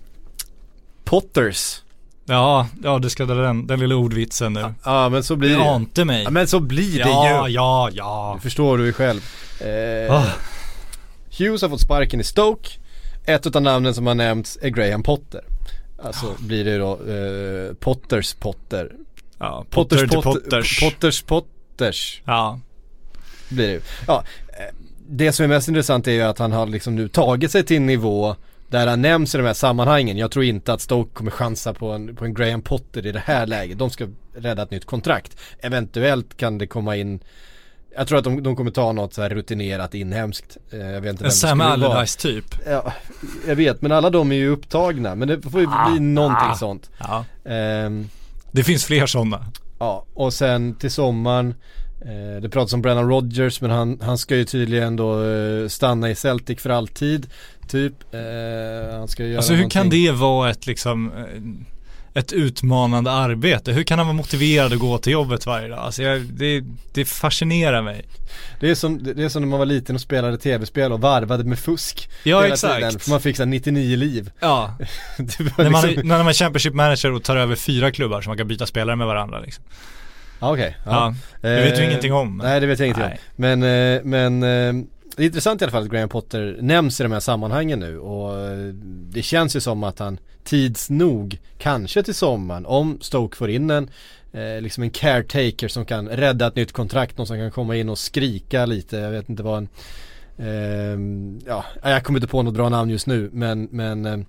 S6: Potters.
S7: Ja, ja, du ska dra den, den lilla ordvitsen nu.
S6: Ja, men så blir det.
S7: Det ante mig.
S6: Ja, men så blir det
S7: ja,
S6: ju.
S7: Ja, ja,
S6: Du förstår du själv. Eh, oh. Hughes har fått sparken i Stoke. Ett av namnen som har nämnts är Graham Potter. Alltså oh. blir det då eh, Potters Potter.
S7: Ja, Potter
S6: Potters,
S7: till
S6: Potter,
S7: Potters.
S6: Potters Potters
S7: Ja.
S6: blir det ju. Ja, det som är mest intressant är ju att han har liksom nu tagit sig till en nivå där han nämns i de här sammanhangen. Jag tror inte att Stoke kommer chansa på en, på en Graham Potter i det här läget. De ska rädda ett nytt kontrakt. Eventuellt kan det komma in, jag tror att de, de kommer ta något så här rutinerat inhemskt. Jag vet inte
S7: En Sam Allardyce typ.
S6: Ja, jag vet, men alla de är ju upptagna. Men det får ju
S7: ah,
S6: bli någonting
S7: ah.
S6: sånt.
S7: Ja.
S6: Um,
S7: Det finns fler sådana.
S6: Ja, och sen till sommaren eh, det pratas om Brennan Rodgers, men han, han ska ju tydligen då eh, stanna i Celtic för alltid typ. Eh, han ska göra
S7: alltså hur
S6: någonting.
S7: kan det vara ett liksom ett utmanande arbete? Hur kan han vara motiverad att gå till jobbet varje dag? Alltså jag, det, det fascinerar mig.
S6: Det är, som, det är som när man var liten och spelade tv-spel och varvade med fusk.
S7: Ja,
S6: hela
S7: exakt.
S6: tiden, för man fick så här nittionio liv.
S7: Ja.
S6: Det var
S7: när, man,
S6: liksom...
S7: när man är Championship manager och tar över fyra klubbar så man kan byta spelare med varandra liksom.
S6: Ja, okej. Okay.
S7: Ja. Ja, det vet du
S6: eh,
S7: ingenting om.
S6: Nej, det vet jag ingenting
S7: nej.
S6: om. Men, eh, men eh, det är intressant i alla fall att Graham Potter nämns i de här sammanhangen nu. Och eh, det känns ju som att han tids nog, kanske till sommaren, om Stoke får in en eh, liksom en caretaker som kan rädda ett nytt kontrakt, någon som kan komma in och skrika lite. Jag vet inte vad en eh, ja, jag kommer inte på något bra namn just nu, men, men eh,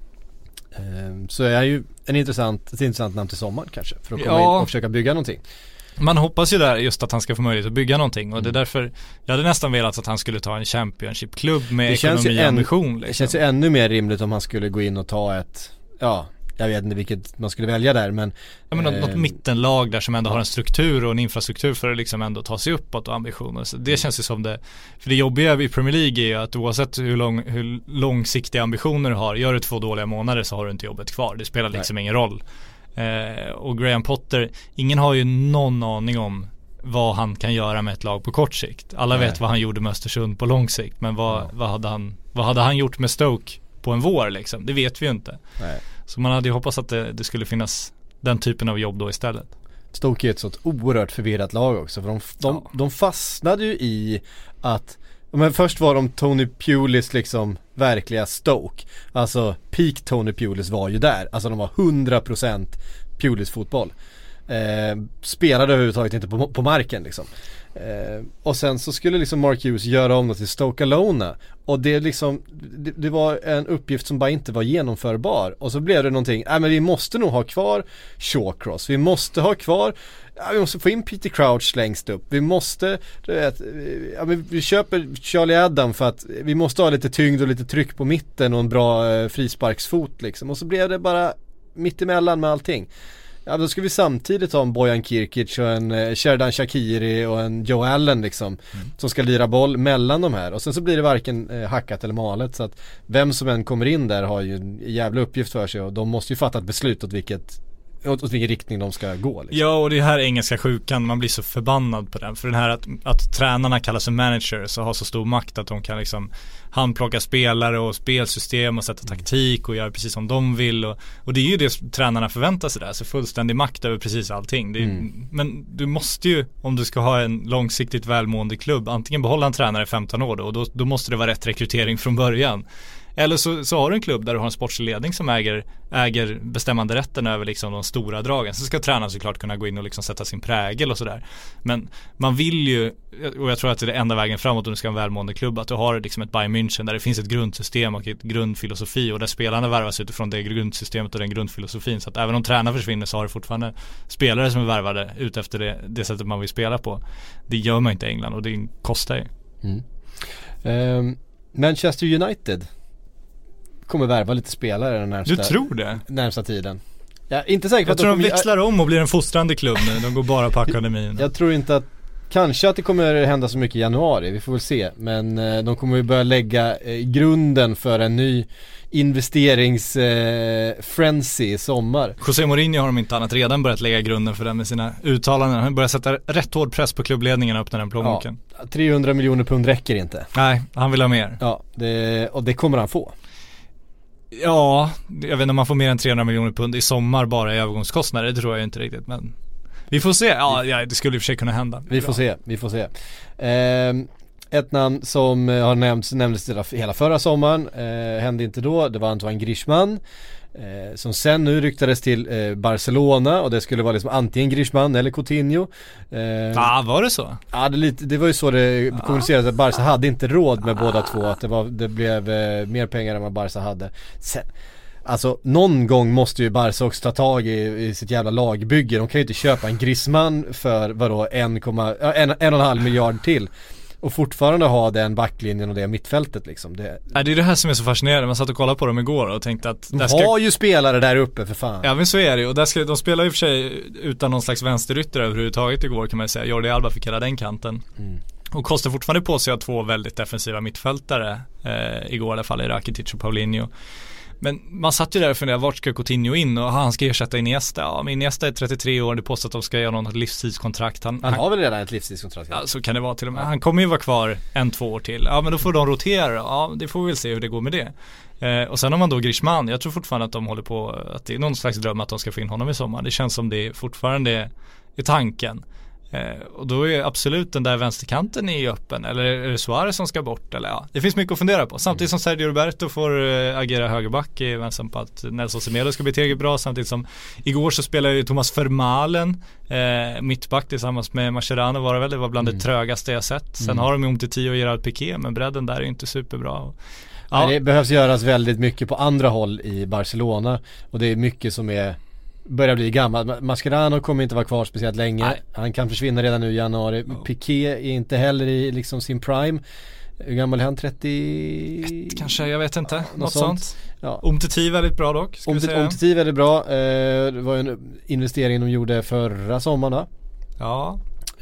S6: så är ju en intressant, ett intressant namn till sommaren kanske, för att komma
S7: ja.
S6: in och försöka bygga någonting.
S7: Man hoppas ju där just att han ska få möjlighet att bygga någonting, och mm. det är därför jag hade nästan velat att han skulle ta en Championship-klubb med
S6: det
S7: ekonomi och ambition liksom.
S6: Det känns ju ännu mer rimligt om han skulle gå in och ta ett, ja, jag vet inte vilket man skulle välja där, men
S7: ja, men något,
S6: eh,
S7: något mittenlag där som ändå har en struktur och en infrastruktur för att liksom ändå ta sig uppåt och ambitioner. Så det känns ju som det, för det jobbiga i Premier League är ju att oavsett hur, lång, hur långsiktiga ambitioner du har, gör du två dåliga månader så har du inte jobbet kvar. Det spelar liksom Nej. ingen roll. Eh, och Graham Potter, ingen har ju någon aning om vad han kan göra med ett lag på kort sikt. Alla Nej. vet vad han gjorde med Östersund på lång sikt, men vad, ja. vad, hade han, vad hade han gjort med Stoke på en vår liksom? Det vet vi ju inte. Nej. Så man hade ju hoppats att det, det skulle finnas den typen av jobb då istället.
S6: Stoke är ett sånt oerhört förvirrat lag också, för de, de, ja. de fastnade ju i att, men först var de Tony Pulis liksom verkliga Stoke. Alltså peak Tony Pulis var ju där. Alltså de var hundra procent Pulis fotboll. Eh, spelade överhuvudtaget inte på, på marken liksom. Eh, och sen så skulle liksom Mark Hughes göra om det till Stoke Alona, och det liksom det, det var en uppgift som bara inte var genomförbar, och så blev det någonting, nej men vi måste nog ha kvar Shawcross, vi måste ha kvar, ja, vi måste få in Peter Crouch längst upp, vi måste du vet, ja, men vi köper Charlie Adam för att vi måste ha lite tyngd och lite tryck på mitten och en bra eh, frisparksfot liksom, och så blev det bara mittemellan med allting. Ja, då ska vi samtidigt ha en Bojan Kirkic och en eh, Sheridan Shaqiri och en Joe Allen liksom, mm. som ska lira boll mellan de här, och sen så blir det varken eh, hackat eller malet, så att vem som än kommer in där har ju en jävla uppgift för sig, och de måste ju fatta ett beslut åt vilket åt, åt vilken riktning de ska gå liksom.
S7: Ja, och det här engelska sjukan, man blir så förbannad på den, för den här att, att tränarna kallas för managers och har så stor makt att de kan liksom handplocka spelare och spelsystem och sätta taktik och göra precis som de vill, och, och det är ju det tränarna förväntar sig där, så fullständig makt över precis allting. Det är, mm. Men du måste ju, om du ska ha en långsiktigt välmående klubb, antingen behålla en tränare i femton år då, och då, då måste det vara rätt rekrytering från början. Eller så, så har du en klubb där du har en sportslig ledning som äger, äger bestämmande rätten över liksom de stora dragen. Så ska tränaren såklart kunna gå in och liksom sätta sin prägel och sådär. Men man vill ju, och jag tror att det är det enda vägen framåt om du ska ha en välmående klubb, att du har liksom ett Bayern München där det finns ett grundsystem och ett grundfilosofi, och där spelarna värvas utifrån det grundsystemet och den grundfilosofin. Så att även om tränaren försvinner så har du fortfarande spelare som är värvade ut efter det, det sättet man vill spela på. Det gör man inte i England, och det kostar ju.
S6: Mm. Um, Manchester United kommer värva lite spelare den närmsta,
S7: du tror det?
S6: närmsta tiden. Jag är inte säker på
S7: jag
S6: att
S7: tror de,
S6: de
S7: växlar om och blir en fostrande klubb nu. De går bara på akademin.
S6: Jag tror inte att, kanske att det kommer hända så mycket i januari, vi får väl se. Men eh, de kommer ju börja lägga eh, grunden för en ny investeringsfrenzy eh, i sommar.
S7: José Mourinho har de inte annat redan börjat lägga grunden för den med sina uttalanden. Han börjar sätta rätt hård press på klubbledningen och öppna den plånboken.
S6: Ja, trehundra miljoner pund räcker inte.
S7: Nej, han vill ha mer.
S6: Ja, det, och det kommer han få.
S7: Ja, jag vet inte om man får mer än trehundra miljoner pund i sommar bara i övergångskostnader, det tror jag inte riktigt, men vi får se. Ja, ja, det skulle i och för sig kunna hända.
S6: Vi får se, vi får se. Eh, ett namn som har nämnts, nämndes hela förra sommaren, eh, hände inte då, det var Antoine Griezmann. Eh, som sen nu ryktades till eh, Barcelona och det skulle vara liksom antingen Griezmann eller Coutinho.
S7: Ja, eh, ah, var det så?
S6: Ja, det, lite, det var ju så det ah. kommunicerades att Barca hade inte råd med ah. båda två, att det, var, det blev eh, mer pengar än vad Barca hade. Sen, alltså någon gång måste ju Barca också ta tag i, i sitt jävla lagbygge. De kan ju inte köpa en Griezmann för vadå en, en, en och en halv miljard till och fortfarande ha den backlinjen och det mittfältet liksom. Det,
S7: ja, det är det här som är så fascinerande. Man satt och kollade på dem igår och tänkte att
S6: de ska... har ju spelare där uppe för fan.
S7: Ja, men så är det ju. Och där ska, de spelar ju för sig utan någon slags vänsterytter överhuvudtaget igår, kan man säga. Jordi Alba fick hela den kanten. Mm. Och kostar fortfarande på sig av två väldigt defensiva mittfältare eh, igår i alla fall, i Rakitic och Paulinho. Men man satt ju där och funderade, vart ska Coutinho in? Och han ska ersätta Iniesta. Ja, men Iniesta är trettiotre år, det påstår att de ska göra något livstidskontrakt. Han,
S6: han har väl redan ett livstidskontrakt?
S7: Ja, så kan det vara till och med. Han kommer ju vara kvar en, två år till. Ja, men då får de rotera. Ja, det får vi väl se hur det går med det. Eh, och sen har man då Griezmann. Jag tror fortfarande att de håller på, att det är någon slags dröm att de ska få in honom i sommar. Det känns som det fortfarande är tanken. Eh, och då är absolut den där vänsterkanten är öppen. Eller är det Suarez som ska bort? Eller ja, det finns mycket att fundera på. Samtidigt som Sergio Roberto får eh, agera högerback i vänstern på att Nelson Semedo ska bli tillräckligt bra. Samtidigt som igår så spelade ju Thomas Vermaelen eh, mittback tillsammans med Mascherano, var det väl. Det var bland mm. det trögaste jag sett. Sen mm. har de ju Umtiti och Gerard Piqué, men bredden där är inte superbra. Och,
S6: ja. Det behövs göras väldigt mycket på andra håll i Barcelona. Och det är mycket som är börjar bli gammal. Mascherano kommer inte vara kvar speciellt länge. Nej. Han kan försvinna redan nu i januari. Oh. Piqué är inte heller i liksom sin prime. Hur gammal är han? trettio?
S7: Ett, kanske, jag vet inte. Ja, något, något sånt. sånt.
S6: Ja.
S7: Umtiti väldigt bra dock.
S6: Umtiti är väldigt bra. Eh, det var en investering de gjorde förra sommaren, va?
S7: Ja.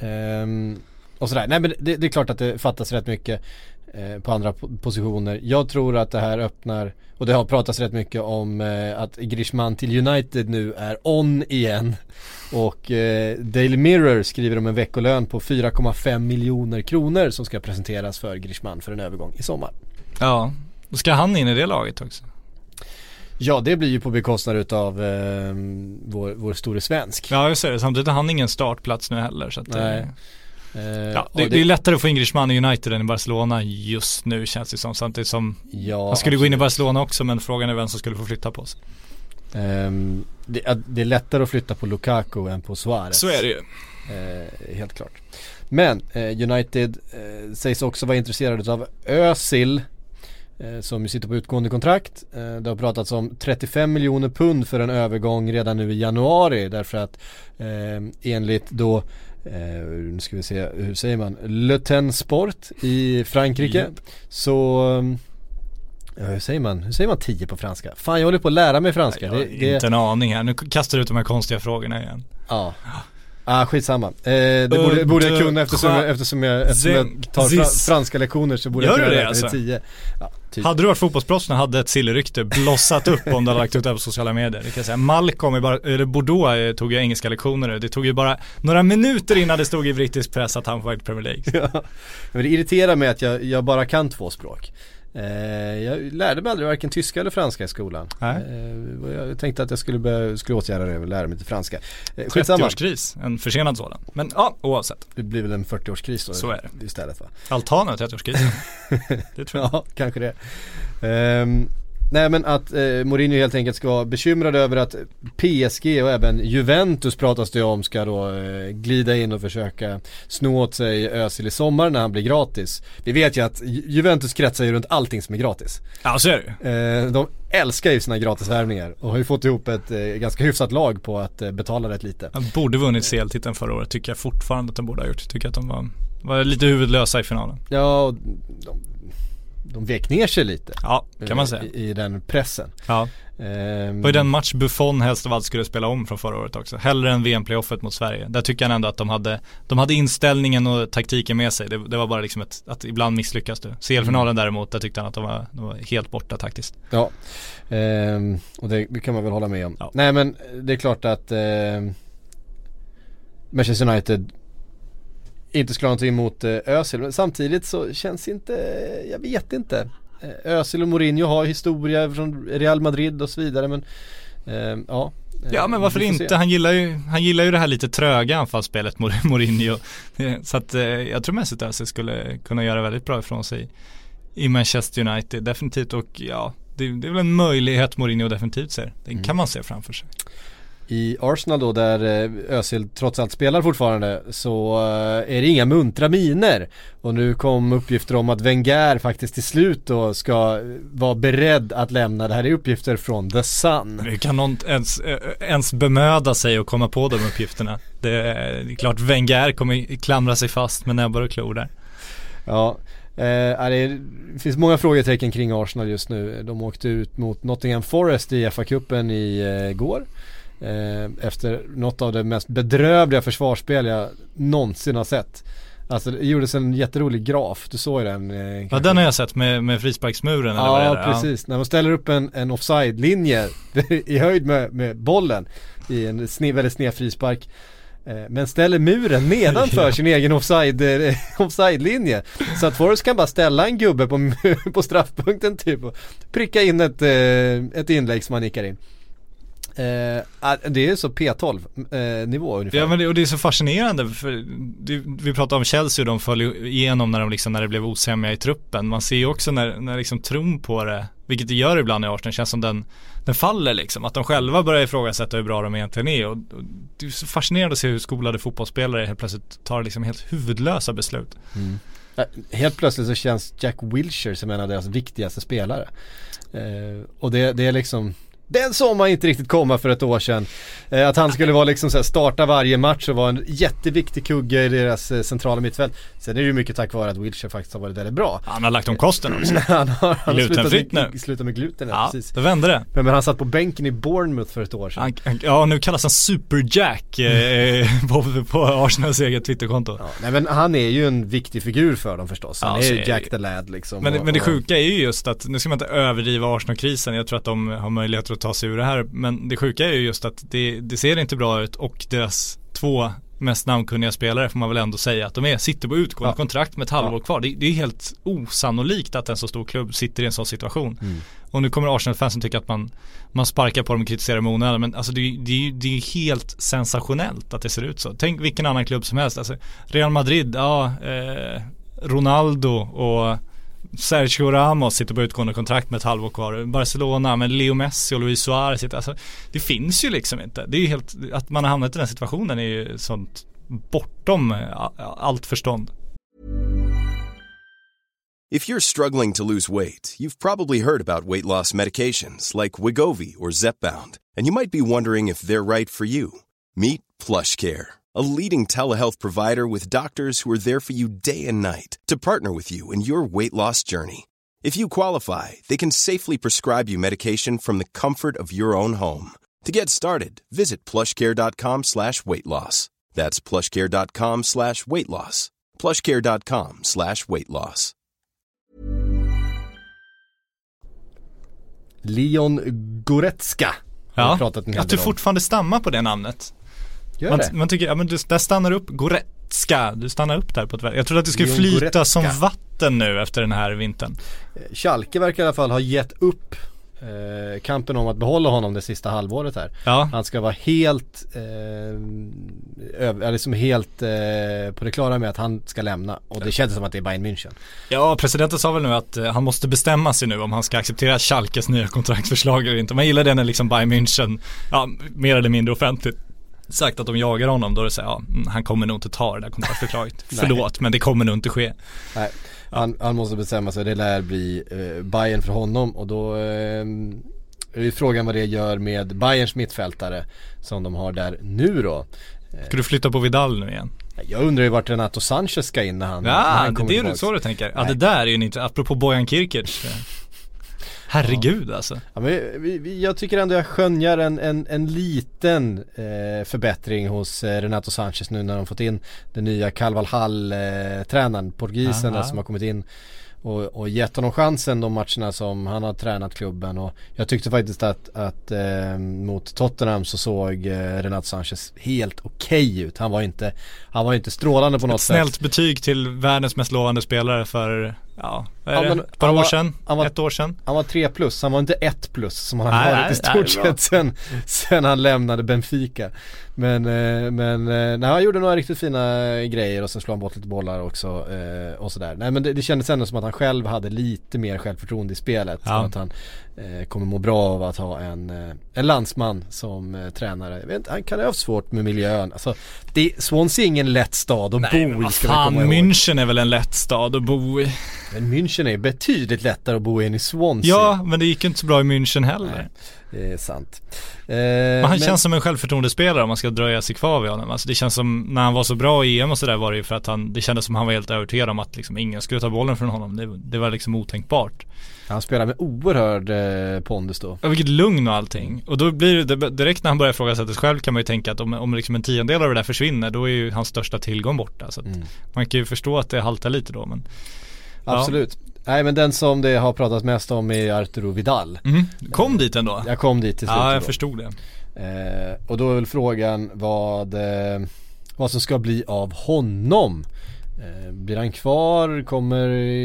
S6: Eh, och sådär. Nej, men det, det är klart att det fattas rätt mycket eh, på andra positioner. Jag tror att det här öppnar, och det har pratats rätt mycket om eh, att Griezmann till United nu är on igen. Och eh, Daily Mirror skriver om en veckolön på fyra komma fem miljoner kronor som ska presenteras för Griezmann för en övergång i sommar.
S7: Ja, då ska han in i det laget också.
S6: Ja, det blir ju på bekostnad utav eh, vår, vår store svensk.
S7: Ja, jag ser det. Samtidigt har han ingen startplats nu heller. Så att,
S6: Nej.
S7: Eh, ja, det, det, det är lättare att få in Griezmann i United än i Barcelona just nu, känns det som. Samtidigt som ja, han skulle absolut gå in i Barcelona också, men frågan är vem som skulle få flytta på sig.
S6: Um, det, det är lättare att flytta på Lukaku än på Suarez.
S7: Så är det ju.
S6: Uh, helt klart. Men uh, United uh, sägs också vara intresserade av Özil, uh, som sitter på utgående kontrakt. Uh, det har pratats om trettiofem miljoner pund för en övergång redan nu i januari, därför att uh, enligt då Uh, nu ska vi se, hur säger man, Le Temps Sport i Frankrike. Yep. Så um, ja, hur säger man, hur säger man tio på franska? Fan, jag håller på att lära mig franska.
S7: Jag har
S6: det,
S7: inte det en aning här, nu kastar du ut de här konstiga frågorna igen.
S6: Ja. Ah, skitsamma. Eh, det borde, borde jag kunna eftersom jag, eftersom jag, eftersom jag tar fra, franska lektioner, så borde
S7: Gör
S6: jag kunna
S7: det alltså?
S6: tio. Ja, typ.
S7: Hade du varit fotbollsproffs och hade ett sillerykte blossat upp om du hade lagt ut det på sociala medier? Det kan jag säga. Malcolm i bara, eller Bordeaux tog ju engelska lektioner. Det tog ju bara några minuter innan det stod i brittisk press att han var i Premier League.
S6: Ja. Men det irriterar mig att jag, jag bara kan två språk. Eh, jag lärde mig aldrig varken tyska eller franska i skolan.
S7: eh,
S6: Jag tänkte att jag skulle, börja, skulle åtgärda det och lära mig till franska. eh,
S7: trettio-årskris, en försenad sådan. Men ja, oavsett.
S6: Det blir väl en fyrtio-årskris då.
S7: Så är det
S6: istället, va?
S7: Altan trettio-årskris. Det tror jag.
S6: Ja, kanske det. um, Nej, men att eh, Mourinho helt enkelt ska vara bekymrad över att P S G och även Juventus pratas det om ska då eh, glida in och försöka snå åt sig Özil i sommar när han blir gratis. Vi vet ju att Juventus kretsar ju runt allting som är gratis.
S7: Ja, så är det.
S6: Eh, de älskar ju sina gratisvärvningar och har ju fått ihop ett eh, ganska hyfsat lag på att eh, betala rätt lite.
S7: Han borde vunnit C L-titeln förra året, tycker jag fortfarande att de borde ha gjort. Tycker att de var, var lite huvudlösa i finalen.
S6: Ja, och de, de vek ner sig lite.
S7: Ja, kan man säga.
S6: I, i den pressen.
S7: Ja. Um, var ju den match Buffon helst av allt skulle spela om från förra året också. Hellre än V M-playoffet mot Sverige. Där tycker jag ändå att de hade, de hade inställningen och taktiken med sig. Det, det var bara liksom ett, att ibland misslyckas du. C L-finalen däremot, där tyckte han att de var, de var helt borta taktiskt.
S6: Ja, um, och det, det kan man väl hålla med om.
S7: Ja.
S6: Nej, men det är klart att uh, Manchester United inte skulle ha någonting emot uh, Özil, men samtidigt så känns inte, jag vet inte. Özil och Mourinho har historia från Real Madrid och så vidare, men uh, ja.
S7: Ja, men varför inte? Han gillar ju han gillar ju det här lite tröga anfallsspelet, Mourinho. Så att uh, jag tror mest att Özil skulle kunna göra väldigt bra ifrån sig i Manchester United, definitivt. Och ja, det, det är väl en möjlighet Mourinho definitivt ser. Den
S6: Mm.
S7: kan man se framför sig.
S6: I Arsenal då, där Özil trots allt spelar fortfarande, så är det inga muntra miner. Och nu kom uppgifter om att Wenger faktiskt till slut då ska vara beredd att lämna. Det här är uppgifter från The Sun.
S7: Hur kan någon ens, ens bemöda sig och komma på de uppgifterna? Det är, det är klart Wenger kommer klamra sig fast med näbbar och klor där.
S6: Ja, eh, det finns många frågetecken kring Arsenal just nu. De åkte ut mot Nottingham Forest i F A-cupen i eh, går. Efter något av det mest bedrövliga försvarsspel jag någonsin har sett. Alltså det gjordes en jätterolig graf. Du såg den eh,
S7: Ja, den har jag sett med, med frisparksmuren.
S6: Ja,
S7: eller vad det är.
S6: precis. Ja. När man ställer upp en, en offside-linje i höjd med, med bollen i en sne, väldigt sned frispark, eh, men ställer muren nedanför ja. sin egen offside, eh, offside-linje, så att Forrest kan bara ställa en gubbe på, på straffpunkten typ och pricka in ett, eh, ett inlägg som man nickar in. Uh, det är så P tolv uh, nivå ungefär.
S7: Ja, men det, och det är så fascinerande för det, vi pratar om Chelsea och de föll igenom när, de liksom, när det blev osämja i truppen. Man ser ju också när, när liksom tron på det, vilket det gör ibland i Arsenal, känns som den, den faller liksom, att de själva börjar ifrågasätta hur bra de egentligen är, och, och det är så fascinerande att se hur skolade fotbollsspelare helt plötsligt tar liksom helt huvudlösa beslut.
S6: Mm. uh, Helt plötsligt så känns Jack Wilshere som en av deras viktigaste spelare, uh, och det, det är liksom, den såg man inte riktigt komma för ett år sedan. Eh, att han skulle vara liksom så här, starta varje match och vara en jätteviktig kugge i deras eh, centrala mittfält. Sen är det ju mycket tack vare att Wilshere faktiskt har varit väldigt bra.
S7: Han har lagt om kosten också.
S6: han har, han har slutat,
S7: med,
S6: slutat med gluten.
S7: Ja,
S6: precis.
S7: det vände det.
S6: Men, men han satt på bänken i Bournemouth för ett år sedan.
S7: Han, han, ja, nu kallas han Super Jack eh, på, på Arsenals eget Twitterkonto.
S6: Ja, nej, men han är ju en viktig figur för dem förstås. Han
S7: ja,
S6: är ju Jack the Lad liksom.
S7: Men,
S6: och,
S7: men det
S6: och,
S7: sjuka är ju just att, nu ska man inte överdriva Arsenal-krisen. Jag tror att de har möjligheter att ta sig ur det här. Men det sjuka är ju just att det, det ser inte bra ut, och deras två mest namnkunniga spelare får man väl ändå säga att de är, sitter på utgående ja. kontrakt med ett halvår ja. kvar. Det, det är helt osannolikt att en så stor klubb sitter i en sån situation. Mm. Och nu kommer Arsenal-fansen tycka att man, man sparkar på dem och kritiserar med onödan. Men alltså det, det, det är helt sensationellt att det ser ut så. Tänk vilken annan klubb som helst. Alltså, Real Madrid, ja, eh, Ronaldo och Sergio Ramos sitter på utgående kontrakt med ett halvår kvar. Barcelona med Leo Messi och Luis Suarez sitter. Alltså, det finns ju liksom inte. Det är ju helt, att man har hamnat i den situationen är ju sånt bortom allt förstånd.
S5: If you're struggling to lose weight, you've probably heard about weight loss medications like Wegovy or Zepbound, and you might be wondering if they're right for you. Meet PlushCare, a leading telehealth provider with doctors who are there for you day and night to partner with you in your weight loss journey. If you qualify, they can safely prescribe you medication from the comfort of your own home. To get started, visit plushcare.com slash weight loss. That's plushcare.com slash weight loss. plushcare.com slash weight loss.
S6: Leon Goretzka.
S7: Ja, att du fortfarande stammar på det namnet. Man, man tycker, ja men du, där stannar upp Goretzka, du stannar upp där på ett. Jag trodde att du skulle flyta Goretzka som vatten nu efter den här vintern. Schalke
S6: verkar i alla fall ha gett upp eh, kampen om att behålla honom det sista halvåret här.
S7: Ja.
S6: Han ska vara helt eh, öv, liksom helt eh, på det klara med att han ska lämna, och det känns som att det är Bayern München.
S7: Ja, presidenten sa väl nu att eh, han måste bestämma sig nu om han ska acceptera Schalkes nya kontraktsförslag eller inte. Man gillar den när liksom Bayern München, ja, mer eller mindre offentligt sagt att de jagar honom, då är det så här, ja, han kommer nog inte ta det där kontraktsförslaget. Förlåt, men det kommer nog inte ske.
S6: Nej, han, han måste bestämma sig. Det lär bli eh, Bayern för honom, och då eh, är ju frågan vad det gör med Bayerns mittfältare som de har där nu då.
S7: Ska du flytta på Vidal nu igen?
S6: Jag undrar ju vart Renato Sanchez ska in när han,
S7: ja,
S6: när han
S7: kommer tillbaka. Ja, det är så du tänker. Ja, det där är ju inte, apropå Bojan Kirkic. Herregud ja. alltså. Ja, men
S6: vi, vi, jag tycker ändå jag skönjar en, en, en liten eh, förbättring hos eh, Renato Sanchez nu när de fått in den nya Carvalhal-tränaren, eh, portugisen där, som har kommit in och, och gett honom chansen de matcherna som han har tränat klubben. Och jag tyckte faktiskt att, att eh, mot Tottenham så såg eh, Renato Sanchez helt okej ut. Han var inte, han var inte strålande på något
S7: Ett
S6: sätt.
S7: Snällt betyg till världens mest lovande spelare för, ja, Vad är
S6: Ja,
S7: det?
S6: men
S7: Ett par
S6: han
S7: år
S6: var-
S7: sedan?
S6: han var-
S7: Ett år sedan?
S6: Han var tre plus, han var inte ett plus som han
S7: Nej,
S6: har
S7: nej,
S6: varit i
S7: nej,
S6: stort
S7: bra.
S6: sett sen, sen han lämnade Benfica. Men, eh, men eh, nej, han gjorde några riktigt fina grejer och sen slog han bort lite bollar också eh, och sådär. Nej, men det, det kändes ändå som att han själv hade lite mer självförtroende i spelet.
S7: Ja.
S6: Och att han eh, kommer må bra av att ha en, eh, en landsman som eh, tränare. Jag vet inte, han kan ha haft svårt med miljön. Alltså, det, Swansea är ingen lätt stad att
S7: Nej,
S6: bo
S7: men
S6: i,
S7: vad
S6: ska vi
S7: fan,
S6: komma ihåg.
S7: München är väl en lätt stad att bo i?
S6: Men München är betydligt lättare att bo i än i Swansea.
S7: Ja, men det gick ju inte så bra i München heller.
S6: Nej, det är sant. Eh,
S7: Men han
S6: men-
S7: känns som en självförtroendespelare om man ska dröja sig kvar vid honom. Alltså det känns som när han var så bra i E M och sådär var det ju för att han, det kändes som han var helt övertygad om att liksom ingen skulle ta bollen från honom. Det, det var liksom otänkbart.
S6: Han spelar med oerhörd eh, pondus då.
S7: Och vilket lugn och allting. Och då blir det, direkt när han börjar fråga sig själv kan man ju tänka att om, om liksom en tiondel av det där försvinner, då är ju hans största tillgång borta. Så att
S6: Mm.
S7: man kan ju förstå att det haltar lite då. Men,
S6: Absolut. Nej, men den som det har pratats mest om är Arturo Vidal.
S7: mm, kom dit ändå.
S6: Jag kom dit till slut.
S7: Ja, jag
S6: då.
S7: förstod det.
S6: Eh, och då är väl frågan vad, eh, vad som ska bli av honom. Eh, blir han kvar? Kommer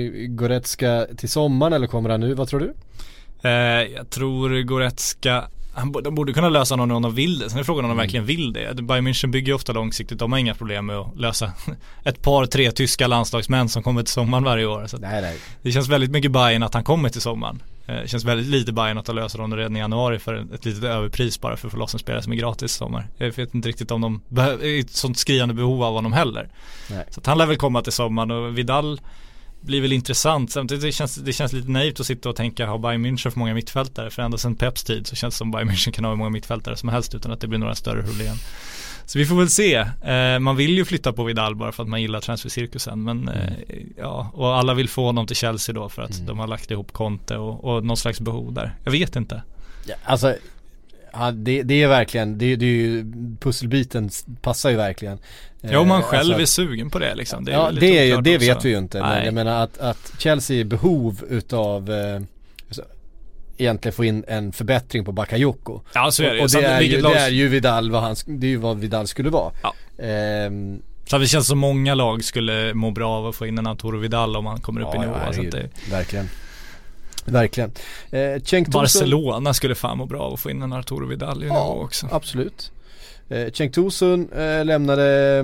S6: Goretzka till sommaren eller kommer han nu? Vad tror du?
S7: Eh, jag tror Goretzka, han, de borde kunna lösa någon om de vill det. Sen är frågan om de verkligen vill det. Bayern München bygger ju ofta långsiktigt. De har inga problem med att lösa ett par, tre tyska landslagsmän som kommer till sommaren varje år. Så
S6: Nej, nej.
S7: det känns väldigt mycket Bayern att han kommer till sommaren. Eh, Det känns väldigt lite Bayern att lösa dem redan i januari för ett litet överpris bara för att få loss en spelare som är gratis i sommar. Jag vet inte riktigt om de behöver ett sånt skriande behov av honom heller.
S6: Nej.
S7: Så att han lär väl komma till sommaren och Vidal blir väl intressant. Samtidigt det känns det känns lite naivt att sitta och tänka har Bayern München för många mittfältare, för ända sedan Peps tid så känns det som Bayern München kan ha hur många mittfältare som helst utan att det blir några större problem. Så vi får väl se. Eh, man vill ju flytta på Vidal bara för att man gillar transfercirkusen, men eh, ja, och alla vill få honom till Chelsea då för att
S6: Mm.
S7: de har lagt ihop Conte och, och någon slags behov där. Jag vet inte.
S6: Ja, alltså ja, det, det är verkligen det, det är ju, pusselbiten passar ju verkligen.
S7: Ja, om man själv
S6: alltså,
S7: är sugen på det liksom. Det är
S6: ja,
S7: väl lite
S6: det, är ju,
S7: oklart
S6: det
S7: också.
S6: vet vi ju inte. Men
S7: Nej.
S6: jag menar att, att Chelsea är i behov utav eh, alltså, egentligen få in en förbättring på Bakayoko.
S7: Ja, så är det.
S6: Och, och
S7: Så
S6: det, är ju,
S7: vilket
S6: det
S7: lag-
S6: är ju Vidal vad han, sk- det är ju vad Vidal skulle vara.
S7: Ja.
S6: Ehm,
S7: Så det känns som många lag skulle må bra av att få in en Arturo Vidal om han kommer upp
S6: ja,
S7: i nivå.
S6: ja,
S7: Så
S6: herregud.
S7: att det,
S6: verkligen. Verkligen. Eh, Cenk Tosun-
S7: Barcelona skulle fan må bra av att få in en Arturo Vidal i nivå
S6: Ja,
S7: också.
S6: absolut. Eh, Cenk Tosun eh, lämnade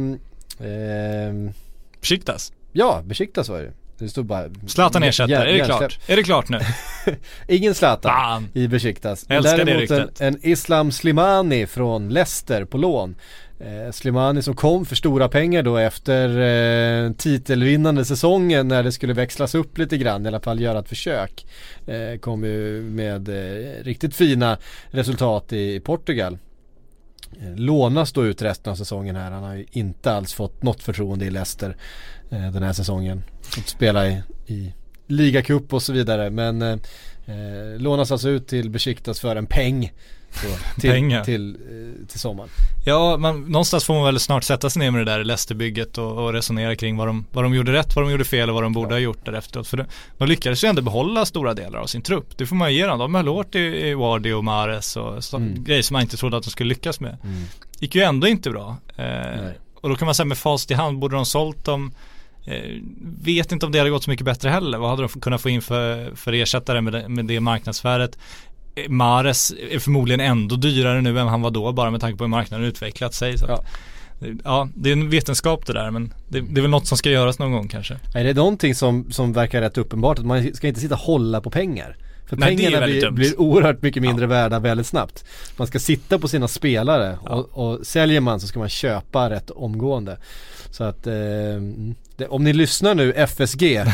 S6: eh,
S7: Besiktas.
S6: ja, Besiktas var det. Det stod bara
S7: Zlatan ersätter,
S6: Jär-
S7: är det
S6: hjärnsläpp.
S7: klart? Är det klart nu?
S6: Ingen Zlatan
S7: Fan.
S6: i Besiktas.
S7: Jag älskar det
S6: Däremot en,
S7: ryktet.
S6: en Islam Slimani från Leicester på lån. Eh, Slimani som kom för stora pengar då efter eh, titelvinnande säsongen när det skulle växlas upp lite grann, i alla fall göra ett försök. Eh, kom ju med eh, riktigt fina resultat i Portugal. Eh, lånas då ut resten av säsongen här. Han har ju inte alls fått något förtroende i Leicester eh, den här säsongen. Fått spela i, i ligacup och så vidare, men eh, eh, lånas alltså ut till Besiktas för en peng så, till,
S7: Pengar.
S6: till, eh, till sommaren.
S7: Ja, man, någonstans får man väl snart sätta sig ner med det där Leicesterbygget och, och resonera kring vad de, vad de gjorde rätt, vad de gjorde fel och vad de borde ha gjort därefter. För de, de lyckades ju ändå behålla stora delar av sin trupp. Det får man ju ge dem. De höll hårt i, i Wardy och Mahrez och så,
S6: Mm.
S7: grejer som man inte trodde att de skulle lyckas med.
S6: Mm.
S7: Gick ju ändå inte bra. Eh,
S6: Nej.
S7: och då kan man säga med fast i hand, borde de sålt dem? Eh, vet inte om det hade gått så mycket bättre heller. Vad hade de kunnat få in för, för ersättare med det, med det marknadsvärdet? Eh, Mahrez är förmodligen ändå dyrare nu än han var då, bara med tanke på hur marknaden utvecklat sig. Så att,
S6: Ja.
S7: ja, det är en vetenskap det där, men det, det är väl något som ska göras någon gång kanske.
S6: Nej, det är någonting som, som verkar rätt uppenbart, att man ska inte sitta och hålla på pengar. För
S7: Nej, det är
S6: pengarna
S7: väldigt
S6: blir,
S7: dumt.
S6: blir oerhört mycket mindre värda väldigt snabbt. Man ska sitta på sina spelare och, och säljer man så ska man köpa rätt omgående. Så att eh, det, om ni lyssnar nu F S G